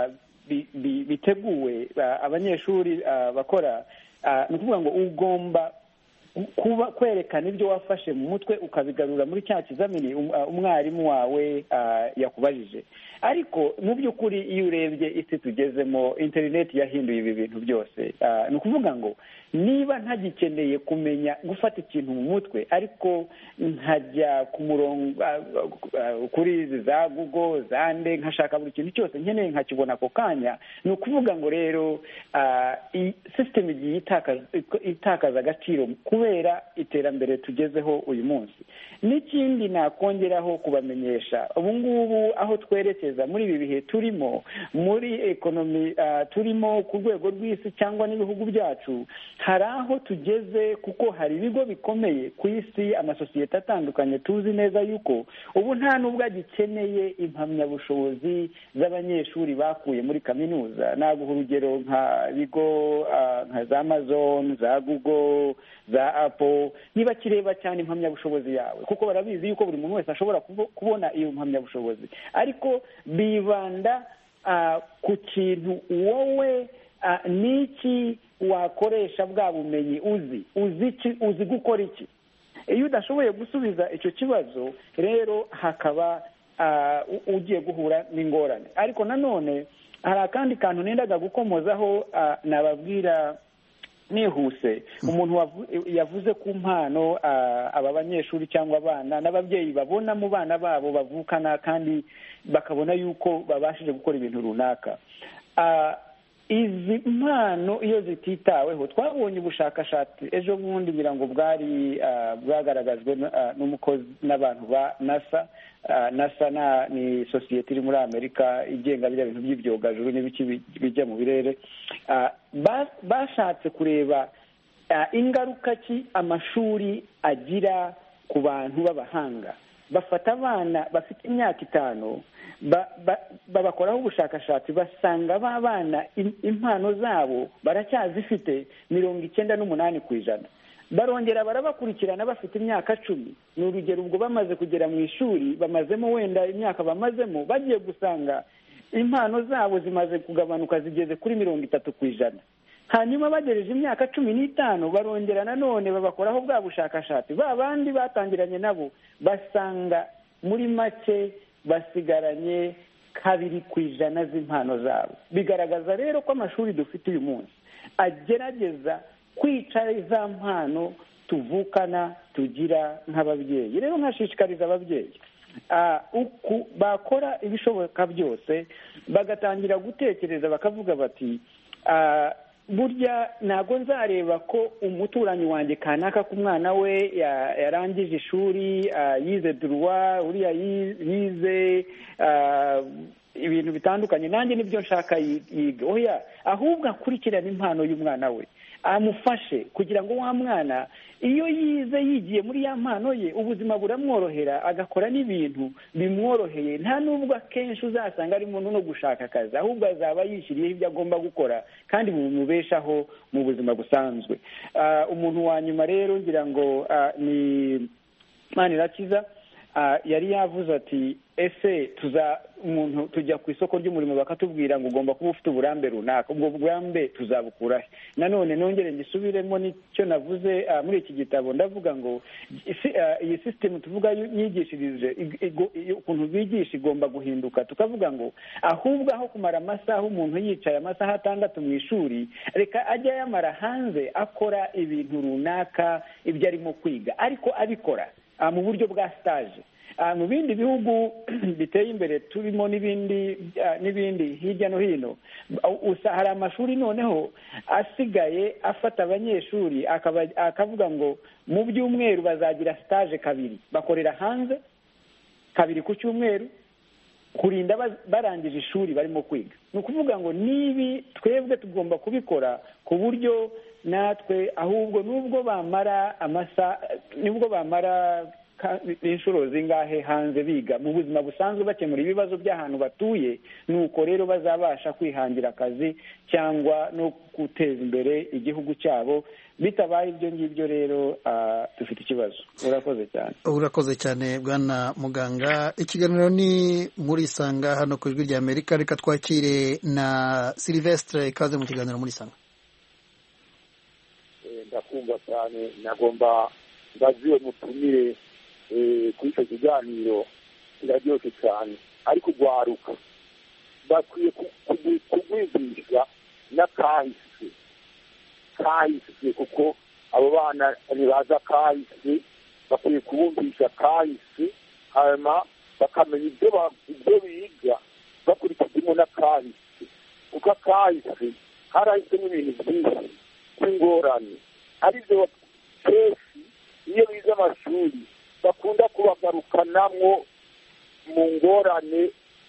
biteguwe abanyeshuri bakora, ni ukuvuga ngo ugomba kuba kwerekana ibyo wafashe mu mutwe ukabigarura muri cya kizamini umwarimu wawe yakubajije. Ariko mu by'ukuri iyo urebye isi tugezemo, interineti yahinduye ibi bintu byose. Ni ukuvuga ngo niba ntagikeneye kumenya gufata ikintu mu mutwe, ariko nkajya ku murongo kuri za Google zande nkashaka buri kintu cyose nkeneye nkakibona ako kanya, ni ukuvuga ngo rero sisitemu igiye itakaza agaciro kubera iterambere tugezeho uyu munsi. N'ikindi nakongeraho kubamenyesha, ubu ngubu aho twerekeza muri ibi bihe turimo, muri ekonomi turimo ku rwego rw'isi cyangwa n'ibihugu byacu, hari aho tugeze kuko hari ibigo bikomeye ku isi, amasosiyete atandukanye tuzi neza yuko ubu nta n'ubwo agikeneye impamyabushobozi z'abanyeshuri bakuye muri kaminuza. Naguha urugero nka bigo nka za Amazon, za Google, za Apple, niba kireba cyane impamyabushobozi yawe kuko barabizi yuko buri muntu wese ashobora kubona iyo mpamyabushobozi, ariko bibanda ku kintu wowe n'iki wakoresha bwa bumenyi uzi gukora iki. Iyo udashoboye gusubiza icyo kibazo rero hakaba ugiye guhura n'ingorane. Ariko nanone hari akandi kantu nendaga gukomozaho nababwira nihuse. Umuntu yavuze ku mpano aba banyeshuri cyangwa abana n'ababyeyi babona mu bana babo bavukana kandi bakabona yuko babashije gukora ibintu runaka. Izi mpano iyo zititaweho, twabonye ubushakashatsi ejo bundi ngira ngo bwagaragajwe n'umukozi n'abantu ba NASA. NASA ni sosiyete iri muri Amerika igenga biriya bintu by'ibyogajuru n'ibiki bijya mu birere. Bashatse kureba ingaruka ki amashuri agira ku bantu b'abahanga. Bafata abana bafite imyaka 5 babakoraho ubushakashatsi, basanga ba bana impano zabo baracyazifite 98%. Barongera barabakurikirana bafite imyaka 10. Ni urugero ubwo bamaze kugera mu ishuri, bamazemo wenda imyaka bamazemo, bagiye gusanga impano zabo zimaze kugabanuka zigeze kuri 30%. Hanyuma bagereje imyaka 15 barongera nanone babakoraho bwa bushakashatsi, ba bandi batangiranye nabo basanga muri make basigaranye 2% z'impano zabo. Bigaragaza rero ko amashuri dufite uyu munsi agerageza kwica za mpano tuvukana tugira nk'ababyeyi. Rero nkashishikariza ababyeyi uku bakora ibishoboka byose, bagatangira gutekereza bakavuga bati burya ntabwo nzareba ko umuturanyi wanjye kanaka ku mwana we yarangije ishuri, yize droit, uriya yize ibintu bitandukanye, nanjye nibyo nshaka yiga. Oya, ahubwo akurikirana impano y'umwana we, amufashe kugira ngo wa mwana iyo yize yigiye muri ya mpano ye ubuzima buramworohera agakora n'ibintu bimworoheye, nta n'ubwo akenshi uzasanga ari muntu no gushaka akazi, ahubwo azaba yishyiriyeho ibyo agomba gukora kandi bimubeshaho mu buzima busanzwe. Umuntu wa nyuma rero ngira ngo ni Manirakiza, yari yavuze ati ese tujya ku isoko ry'umurimo bakatubwira ngo ugomba kuba ufite uburambe runaka, ubwo burambe tuzabukura he? Nanone nongere ngisubiremo n'icyo navuze muri iki gitabo, ndavuga ngo iyi sisitemu tuvuga yigishirije ukuntu bigisha igomba guhinduka, tukavuga ngo ahubwo aho kumara amasaha umuntu yicaye amasaha 6 mu ishuri, reka ajya yamara hanze akora ibintu runaka ibyo arimo kwiga, ariko abikora mu buryo bwa stage. Mu bindi bihugu biteye imbere turimo n'ibindi hirya no hino, hari amashuri noneho asigaye afata abanyeshuri akavuga ngo mu byumweru bazagira stage 2, bakorera hanze 2 ku cyumweru kurinda barangije ishuri barimo kwiga. Ni ukuvuga ngo nibi twebwe tugomba kubikora ku buryo natwe ahubwo nubwo bamara inshuro zingahe hanze biga, mu buzima busanzwe bakemura ibibazo by'ahantu batuye, nuko rero bazabasha kwihangira akazi cyangwa no guteza imbere igihugu cyabo. Bitabaye ibyo ngibyo rero dufite ikibazo. Urakoze cyane Bwana Muganga. Ikiganiro ni muri Isanga hano ku Ijwi rya Amerika. Reka twakire na Silvestre, ikaze mu kiganiro muri Isanga. Ndakumva cyane, nagomba ndaziwe mutumire kuri icyo kiganiro kiraryoshye cyane, ariko ugwaruka bakwiye kugwigisha n'akahise kuko abo bana ntibaza kahise, bakwiye kubumvisha kahise hanyuma bakamenya ibyo biga bakurikijemo n'akahise, kuko akahise harahisemo ibintu byinshi by'ingorane, aribyo kenshi iyo bize amashuri bakunda kubagarukanamwo mu ngorane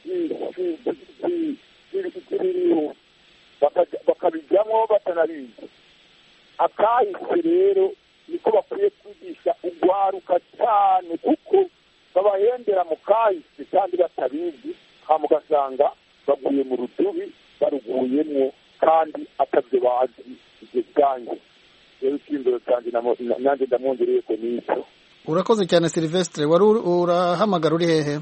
ziriho bakabijyamo batanabizi. Akahise rero niko bakwiye kwigisha ugwaruka cyane, kuko babahendera mu kahise kandi batabizi, hama ugasanga baguye mu rudubi baruguyemwo kandi atabyo bazi ibyo byanjye. Rero icyizere cyanjye nanjye ndamwongereye ko n'icyo. Urakoze cyane Silvestre. Wari urahamagara uri hehe?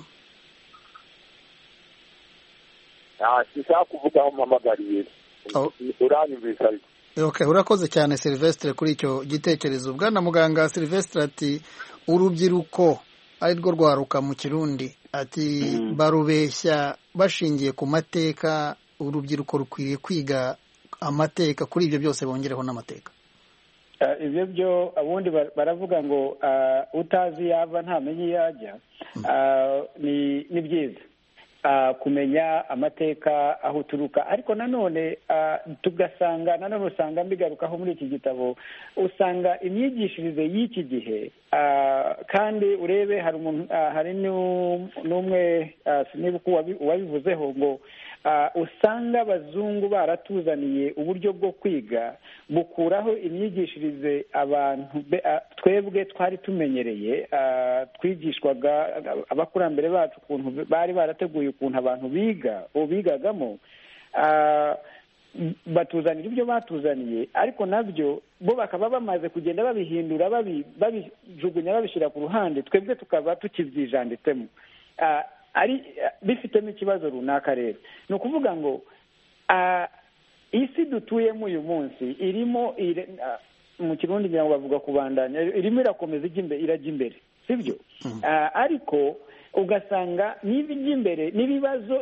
Sishaka kuvuga aho mpamagariye. Uranyumvise ariko. Okay, urakoze cyane Silvestre kuri icyo gitekerezo. Bwana Muganga, Silvestre ati urubyiruko ari rwo rwaruka mu Kirundi, ati barubeshya bashingiye ku mateka, urubyiruko rukwiye kwiga amateka, kuri ibyo byose bongereho n'amateka. Ibyo byo abundi baravuga ngo utazi yava ntamenye yajya. Ni byiza kumenya amateka aho uturuka, ariko nanone usanga mbigarukaho muri iki gitabo, usanga imyigishirize y'iki gihe kandi urebe hari n'umwe sinibuka uwabivuzeho ngo usanga abazungu baratuzaniye uburyo bwo kwiga bukuraho imyigishirize abantu twebwe twari tumenyereye, twigishwaga abakurambere bacu ukuntu bari barateguye ukuntu abantu bigagamo, batuzanira ibyo batuzaniye, ariko nabyo bo bakaba bamaze kugenda babihindura babijugunya babishyira ku ruhande, twebwe tukaba tukibyijanditsemo, bifitemo ikibazo runaka. Rero ni ukuvuga ngo isi dutuyemo uyu munsi irimo mu Kirundi ngira ngo bavuga kubandanya, irimo irakomeza irajya imbere, sibyo? Ariko ugasanga n'ibijya imbere n'ibibazo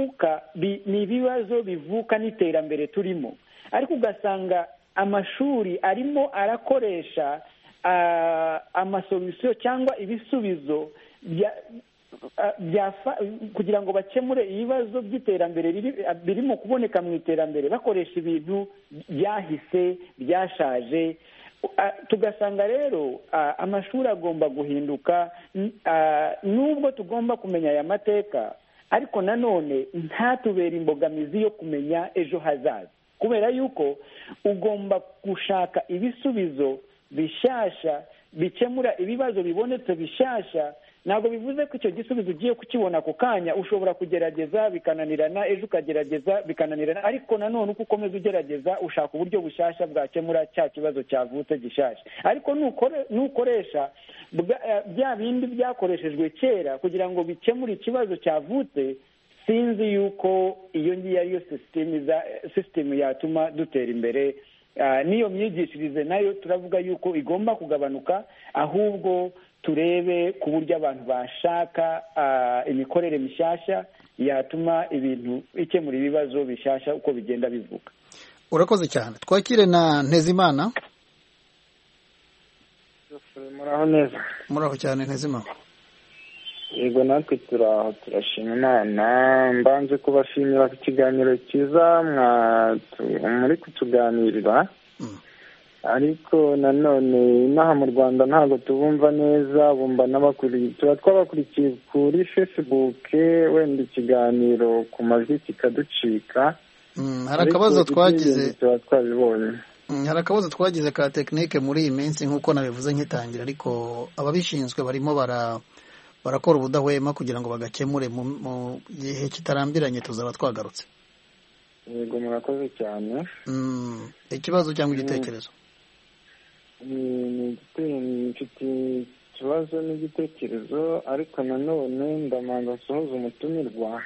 bivuka n'iterambere turimo, ariko ugasanga amashuri arimo arakoresha amasolusiyo cyangwa ibisubizo kugira ngo bakemure ibibazo by'iterambere birimo kuboneka mu iterambere, bakoresha ibintu byahise byashaje. Tugasanga rero amashuri agomba guhinduka, nubwo tugomba kumenya aya mateka, ariko nanone ntatubere imbogamizi yo kumenya ejo hazaza. kubera yuko ugomba gushaka ibisubizo bishasha bikemura ibibazo bibonetse bishasha. Ntabwo bivuze ko icyo gisubizo ugiye kukibona ako kanya. Ushobora kugerageza bikananirana, ejo ukagerageza bikananirana, ariko nanone uko ukomeza ugerageza ushaka uburyo bushasha bwakemura cya kibazo cyavutse gishasha. Ariko nukoresha bya bindi byakoreshejwe kera kugira ngo bikemure ikibazo cyavutse, sinzi yuko iyo ngiyo ariyo sisitemu yatuma dutera imbere. N'iyo myigishirize nayo turavuga yuko igomba kugabanuka, ahubwo turebe ku buryo abantu bashaka imikorere mishyashya yatuma ibintu ikemura ibibazo bishyashya uko bigenda bivuga. Urakoze cyane. Twakire na Ntezimana. Muraho neza. Muraho cyane Ntezimana. Yego, natwe turaho turashima Imana. Mbanje kubashimira ku kiganiro cyiza muri kutuganirira, ariko nanone inaha mu Rwanda ntabwo tubumva neza, bumva tuba twabakurikiye kuri Facebook, wenda ikiganiro ku majwi kikaducika. Hari akabazo twagize, tuba twabibonye. Hari akabazo twagize ka tekinike muri iyi minsi nk'uko nabivuze nkitangira, ariko ababishinzwe barimo barakora ubudahwema kugira ngo bagakemure mu gihe kitarambiranye tuzaba twagarutse. Yego, murakoze cyane. Ikibazo cyangwa igitekerezo? Mfite ikibazo n'igitekerezo, ariko nanone ndamanza nsohoza umutumirwa.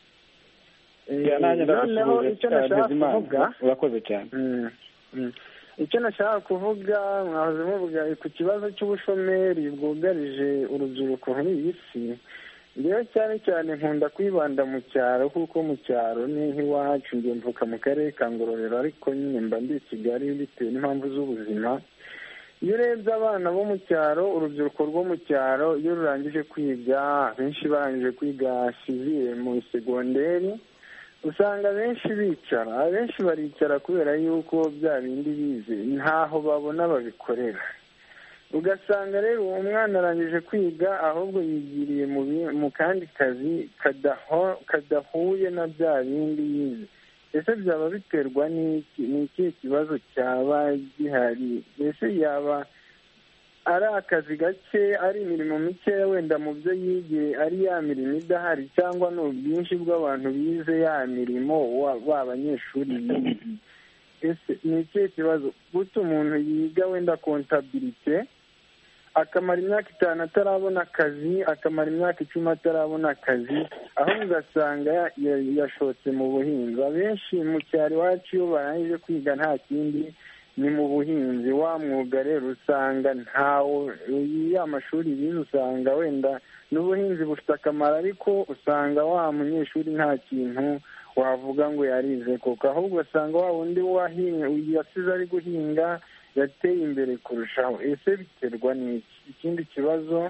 Noneho icyo nashaka kuvuga, urakoze cyane. Icyo nashaka kuvuga, mwahoze muvuga ku kibazo cy'ubushomeri bwugarije urubyiruko muri iyi si. Rero cyane cyane nkunda kwibanda mu cyaro, kuko mu cyaro ni nk'iwacu. Njye mvuka mu karere ka Ngororero, ariko nyine mba ndi i Kigali bitewe n'impamvu z'ubuzima. Iyo urebye abana bo mu cyaro, urubyiruko rwo mu cyaro iyo rurangije kwiga, benshi barangije kwiga siviye mu segonderi, usanga benshi bicara, abenshi baricara kubera yuko bya bindi bize ntaho babona babikorera. Ugasanga rero uwo mwana arangije kwiga, ahubwo yigiriye mu kandi kazi kadahuye na bya bindi yize. Ese byaba biterwa n'iki? Ni ikihe kibazo cyaba gihari? Ese yaba ari akazi gake, ari imirimo mikeya wenda mu byo yigiye, ari ya mirimo idahari, cyangwa ni ubwinshi bw'abantu bize ya mirimo b'abanyeshuri bize? Ese ni ikihe kibazo? Guta umuntu yiga wenda kontabilite akamara imyaka 5 atarabona akazi, akamara imyaka 10 atarabona akazi, aho ugasanga yashotse mu buhinzi. Abenshi mu cyaro iwacu iyo barangije kwiga nta kindi ni mu buhinzi. Wa mwuga rero usanga ntawo, ya mashuri bize usanga wenda n'ubuhinzi bufite akamaro, ariko usanga wa munyeshuri nta kintu wavuga ngo yarize koko, ahubwo usanga wa wundi yasize ari guhinga yateye imbere kurushaho. Ese biterwa n'iki? Ikindi kibazo,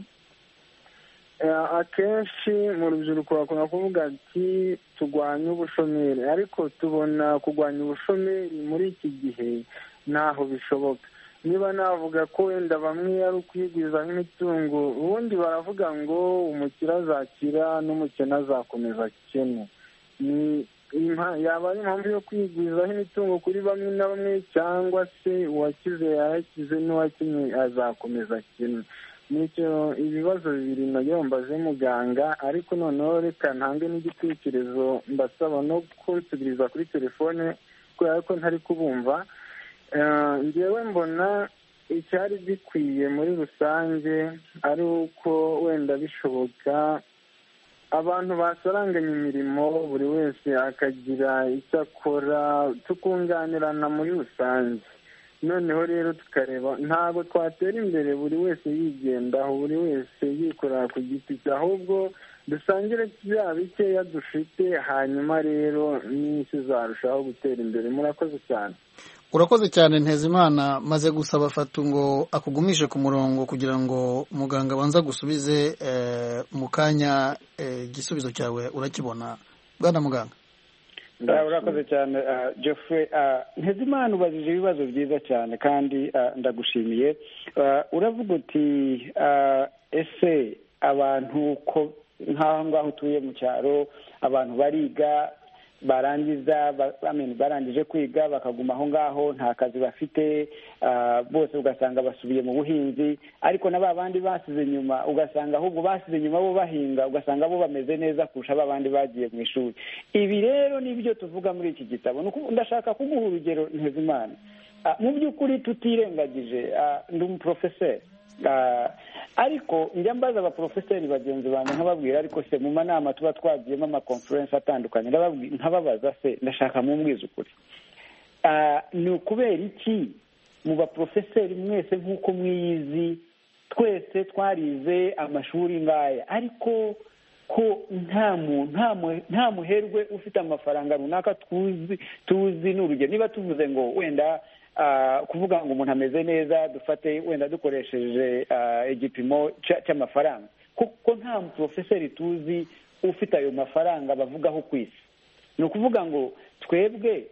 akenshi mu rubyiruko bakunda kuvuga ati turwanye ubushomeri, ariko tubona kurwanya ubushomeri muri iki gihe ntaho bishoboka. Niba navuga ko wenda bamwe ari ukwigwiza nk'imitungo, ubundi baravuga ngo umukire azakira n'umukene azakomeza akene. Yaba ari impamvu yo kwigwizaho imitungo kuri bamwe na bamwe, cyangwa se uwakize yarakize n'uwakenye azakomeza akene? Nicyo ibibazo bibiri nayo mbaze muganga, ariko noneho reka ntange n'igitekerezo, mbasaba no kunsubiriza kuri telefone kubera ko ntari kubumva. Njyewe mbona icyari gikwiye muri rusange ari uko wenda bishoboka abantu basaranganya imirimo, buri wese akagira icyo akora, tukunganirana muri rusange. Noneho rero tukareba, ntabwo twatera imbere buri wese yigendaho, buri wese yikorera ku giti cye, ahubwo dusangire bya bikeya dufite, hanyuma rero n'isi zarushaho gutera imbere. Murakoze cyane. Urakoze cyane Ntezimana. Maze gusaba Fatu ngo akugumishe ku murongo kugira ngo muganga abanza gusubize mu kanya. Igisubizo cyawe urakibona bwana muganga? Urakoze cyane Geoffrey. Ntezimana ubajije ibibazo byiza cyane kandi ndagushimiye. Uravuga uti ese abantu ko nk'aho ngaho utuye mu cyaro abantu bariga barangije kwiga bakaguma aho ngaho nta kazi bafite, bose ugasanga basubiye mu buhinzi, ariko na ba bandi basize inyuma ugasanga ahubwo basize inyuma bo bahinga, ugasanga bo bameze neza kurusha ba bandi bagiye mu ishuri. Ibi rero nibyo tuvuga muri iki gitabo. Ndashaka kuguha urugero Ntezimana. Mu by'ukuri tutirengagije, ndi umuprofeseri, ariko njya mbaza abaprofeseri bagenzi banjye nkababwira, ariko se mu manama tuba twagiyemo amakonferensi atandukanye nkababaza, se ndashaka mumbwiza ukuri, ni ukubera iki mu baprofeseri mwese nk'uko mwiyizi twese twarize amashuri ngaya, ariko ko nta muherwe ufite amafaranga runaka tuzi n'urugero, niba tuvuze ngo wenda kuvuga ngo umuntu ameze neza dufate wenda dukoresheje igipimo cy'amafaranga, kuko nta muprofeseri tuzi ufite ayo mafaranga bavugaho ku isi. Ni ukuvuga ngo twebwe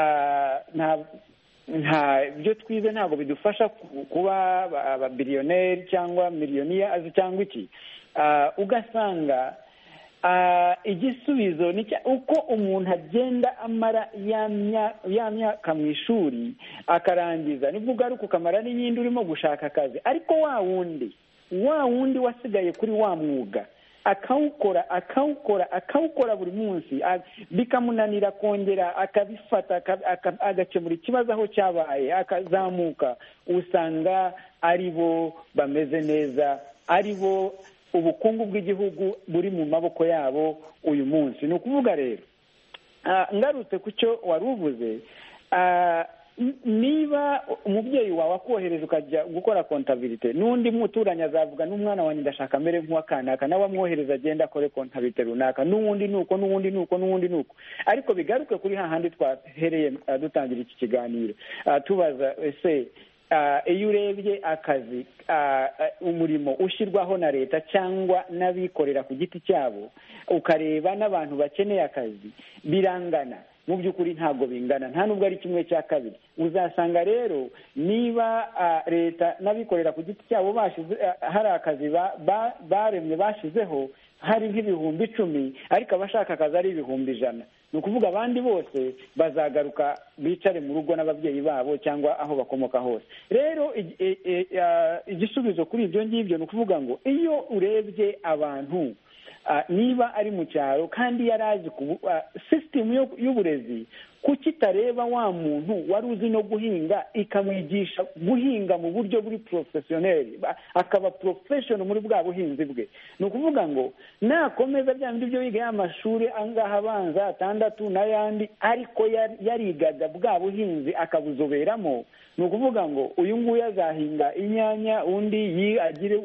nta byo twize ntabwo bidufasha kuba ababiliyoneri cyangwa miliyoniya cyangwa iki. Ugasanga igisubizo ni uko umuntu agenda amara ya myaka mu ishuri akarangiza, nibwo ugaruka ukamara n'iyindi urimo gushaka akazi, ariko wa wundi wasigaye kuri wa mwuga akawukora buri munsi, bikamunanira kongera akabifata agakemura ikibazo aho cyabaye akazamuka, usanga ari bo bameze neza, ari bo ubukungu bw'igihugu buri mu maboko yabo uyu munsi. Ni ukuvuga rero, ngarutse ku cyo wari uvuze, niba umubyeyi wawe akohereje ukajya gukora kontabilite, n'undi muturanyi azavuga n'umwana wanjye ndashaka amere nk'uwa kanaka, nawe amwohereza agenda akore kontabilite runaka, n'uwundi nuko, ariko bigaruke kuri hahandi twahereye dutangira iki kiganiro tubaza, ese iyo urebye akazi, umurimo ushyirwaho na leta cyangwa n'abikorera ku giti cyabo, ukareba n'abantu bakeneye akazi, birangana? Mu by'ukuri ntabwo bingana, nta nubwo ari 1/2. Uzasanga rero niba leta n'abikorera ku giti cyabo hari akazi baremye bashyizeho hari nk'ibihumbi 10, ariko abashaka akazi ari ibihumbi 100. Ni ukuvuga abandi bose bazagaruka bicare mu rugo n'ababyeyi babo cyangwa aho bakomoka hose. Rero igisubizo kuri ibyo ngibyo ni ukuvuga ngo iyo urebye abantu, niba ari mu cyaro kandi yarazi sisitemu y'uburezi, kuki itareba wa muntu wari uzi no guhinga ikamwigisha guhinga mu buryo buri porofesiyoneri, akaba porofeshono muri bwa buhinzi bwe? Ni ukuvuga ngo nakomeza bya bindi byo yiga y'amashuri angaha abanza 6 n'ayandi, ariko yarigaga bwa buhinzi akabuzoberamo, ni ukuvuga ngo uyu nguyu azahinga inyanya, undi agire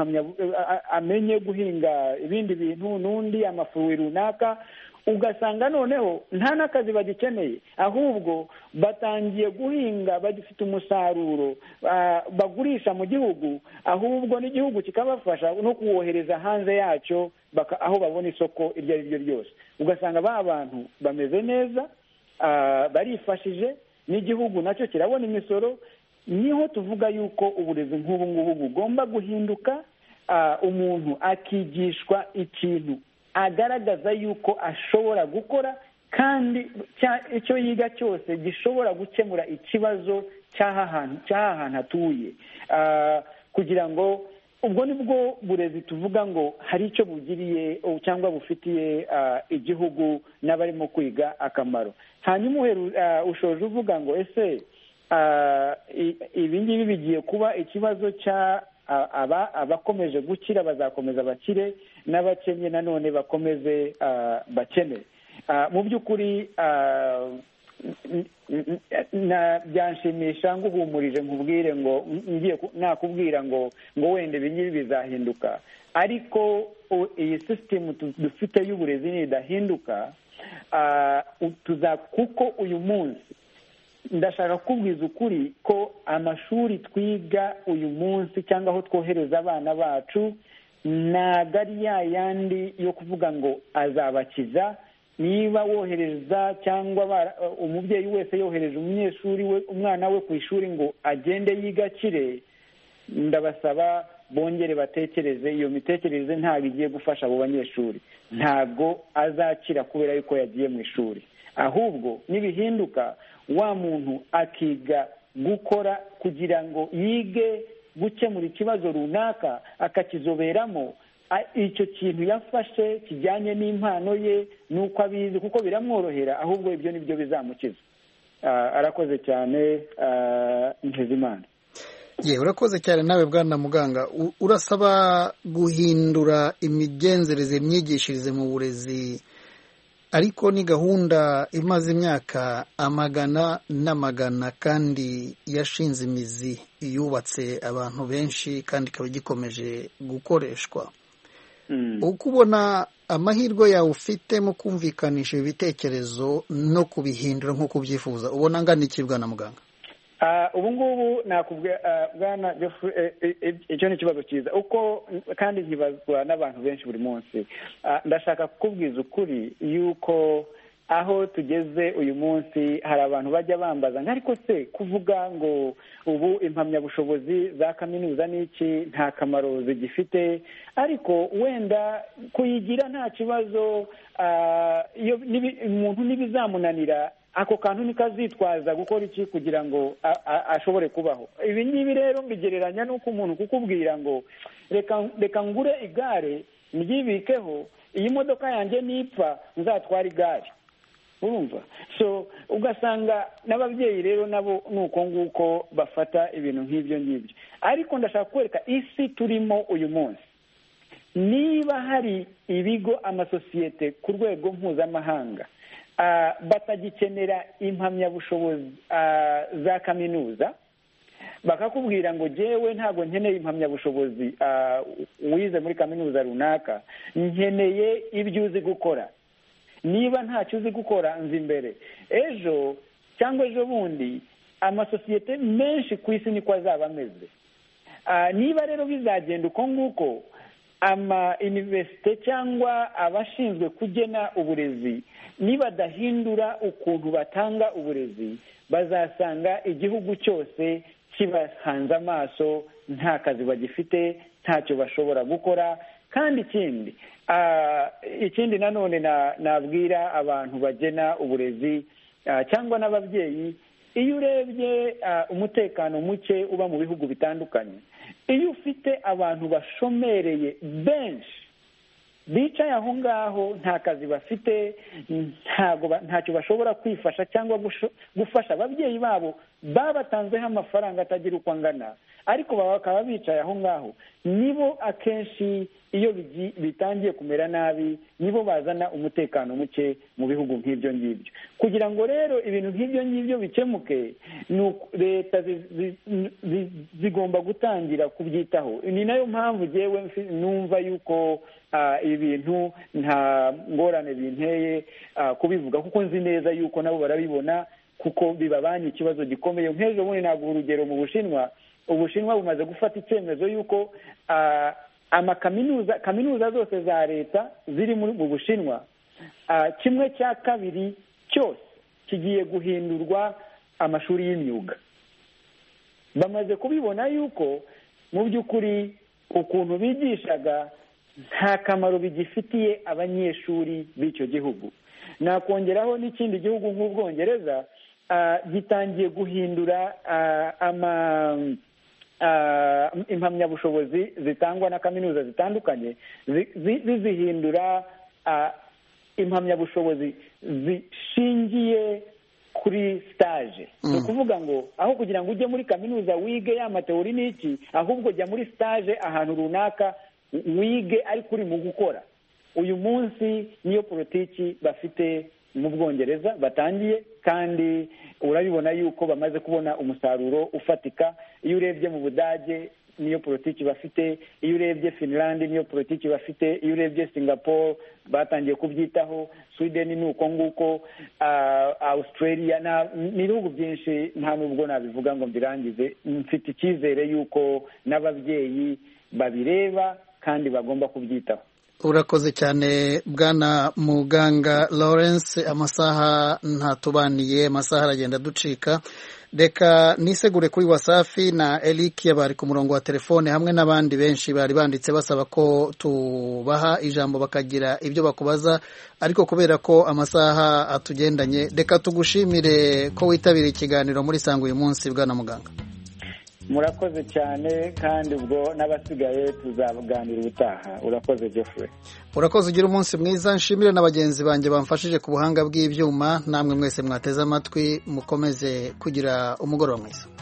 amenye guhinga ibindi bintu, n'undi amafuwi runaka. Ugasanga noneho nta n'akazi bagikeneye, ahubwo batangiye guhinga bagifite umusaruro bagurisha mu gihugu, ahubwo n'igihugu kikabafasha no kuwohereza hanze yacyo aho babona isoko iryo ari ryo ryose. Ugasanga ba bantu bameze neza, barifashije, n'igihugu nacyo kirabona imisoro. Niho tuvuga yuko uburezi nk'ubu ngubu bugomba guhinduka, umuntu akigishwa ikintu agaragaza yuko ashobora gukora, kandi icyo yiga cyose gishobora gukemura ikibazo cy'aha hantu atuye, kugira ngo ubwo nibwo burezi tuvuga ngo hari icyo bugiriye cyangwa bufitiye igihugu n'abarimo kwiga akamaro. Hanyuma ushoje uvuga ngo ese ibi ngibi bigiye kuba ikibazo cya abakomeje gukira bazakomeza bakire, n'abakennye nanone bakomeze bakene. Mu by'ukuri byanshimisha nguhumurije nkubwire ngo nakubwira ngo wenda ibi ngibi bizahinduka, ariko iyi sisitemu dufite y'uburezi nidahinduka, kuko uyu munsi ndashaka kubwiza ukuri ko amashuri twiga uyu munsi cyangwa aho twohereza abana bacu ntabwo ari yandi yo kuvuga ngo azabakiza. Niba wohereza cyangwa umubyeyi wese yohereje umwana we ku ishuri ngo agende yigakire, ndabasaba bongere batekereze. Iyo mitekerereze ntabwo igiye gufasha abo banyeshuri, ntabwo azakira kubera yuko yagiye mu ishuri, ahubwo nibihinduka wa muntu akiga gukora kugira ngo yige gukemura ikibazo runaka akakizoberamo, icyo kintu yafashe kijyanye n'impano ye nuko abizi kuko biramworohera, ahubwo ibyo nibyo bizamukiza. Arakoze cyane Ntezimana. Urakoze cyane nawe bwana muganga. Urasaba guhindura imigenzereze, imyigishirize mu burezi, ariko ni gahunda imaze imyaka amagana n'amagana kandi yashinze imizi, yubatse abantu benshi kandi ikaba igikomeje gukoreshwa. Uko ubona amahirwe yawe ufite mu kumvikanisha ibitekerezo no kubihindura nk'uko ubyifuza, ubona angana iki bwana muganga? Ubu ngubu nakubwira bwana icyo ni ikibazo cyiza uko kandi nkibazwa n'abantu benshi buri munsi. Ndashaka kukubwiza ukuri yuko aho tugeze uyu munsi hari abantu bajya bambaza ariko se kuvuga ngo ubu impamyabushobozi za kaminuza n'iki nta kamaro zigifite, ariko wenda kuyigira nta kibazo, iyo umuntu ntibizamunanira ako kantu nikazitwaza gukora iki kugira ngo ashobore kubaho. Ibi ngibi rero mbigereranya n'uko umuntu kukubwira ngo reka ngure igare mbyibikeho, iyi modoka yanjye nipfa nzatwara igare. Urumva? So ugasanga n'ababyeyi rero nabo nuko nguko bafata ibintu nk'ibyo ngibyo. Ariko ndashaka kwereka isi turimo uyu munsi, niba hari ibigo amasosiyete ku rwego mpuzamahanga batagikenera impamyabushobozi za kaminuza, bakakubwira ngo jyewe ntabwo nkeneye impamyabushobozi wize muri kaminuza runaka, nkeneye ibyo uzi gukora. Niba ntacyo uzi gukora nzi imbere, ejo cyangwa ejo bundi amasosiyete menshi ku isi niko azaba ameze. Niba rero bizagenda uko nguko, ama-universite cyangwa abashinzwe kugena uburezi nibadahindura ukuntu batanga uburezi, bazasanga igihugu cyose kibahanze amaso, nta kazi bagifite, ntacyo bashobora gukora. Kandi ikindi nanone nabwira abantu bagena uburezi cyangwa n'ababyeyi, iyo urebye umutekano muke uba mu bihugu bitandukanye, iyo ufite abantu bashomereye benshi bicaye aho ngaho nta kazi bafite, ntacyo bashobora kwifasha cyangwa gufasha ababyeyi babo babatanzeho amafaranga atagira uko angana, ariko bakaba bicaye aho ngaho, nibo akenshi iyo bitangiye kumera nabi nibo bazana umutekano muke mu bihugu nk'ibyo ngibyo. Kugira ngo rero ibintu nk'ibyo ngibyo bikemuke, leta zigomba gutangira kubyitaho. Ni nayo mpamvu jyewe numva yuko ibintu nta ngorane binteye kubivuga, kuko nzi neza yuko nabo barabibona, kuko bibabanye ikibazo gikomeye. Nk'ejo bundi naguha urugero, mu Ubushinwa bumaze gufata icyemezo yuko kaminuza zose za leta ziri mu Bushinwa, 1/2 cyose kigiye guhindurwa amashuri y'imyuga. Bamaze kubibona yuko mu by'ukuri ukuntu bigishaga nta kamaro bigifitiye abanyeshuri b'icyo gihugu. Nakongeraho n'ikindi gihugu nk'Ubwongereza gitangiye guhindura impamyabushobozi zitangwa na kaminuza zitandukanye, zizihindura impamyabushobozi zishingiye kuri stage. Ni ukuvuga ngo aho kugira ngo ujye muri kaminuza wige ya mateori n'iki, ahubwo jya muri stage ahantu runaka wige ariko uri mu gukora. Uyu munsi niyo politiki bafite mu Bwongereza batangiye, kandi urabibona yuko bamaze kubona umusaruro ufatika. Iyo urebye mu Budage niyo politiki bafite, iyo urebye Finland niyo politiki bafite, iyo urebye Singapore batangiye kubyitaho, Sweden ni uko nguko, Australia n'ibihugu byinshi nta nubwo nabivuga ngo mbirangize. Mfite icyizere yuko n'ababyeyi babireba kandi bagomba kubyitaho. Urakoze cyane bwana muganga Lawrence. Amasaha ntatubaniye, amasaha aragenda ducika. reka nisegure kuri Wasafi na Eric bari ku murongo wa telefone hamwe n'abandi benshi bari banditse basaba ko tubaha ijambo bakagira ibyo bakubaza, ariko kubera ko amasaha atugendanye reka tugushimire ko witabiriye ikiganiro muri Sanga uyu munsi bwana muganga. Murakoze cyane kandi ubwo n'abasigaye tuzaganira ubutaha. Urakoze Geoffrey. Urakoze, ugira umunsi mwiza. Nshimire na bagenzi banjye bamfashije ku buhanga bw'ibyuma, namwe mwese mwateze amatwi, mukomeze kugira umugoroba mwiza.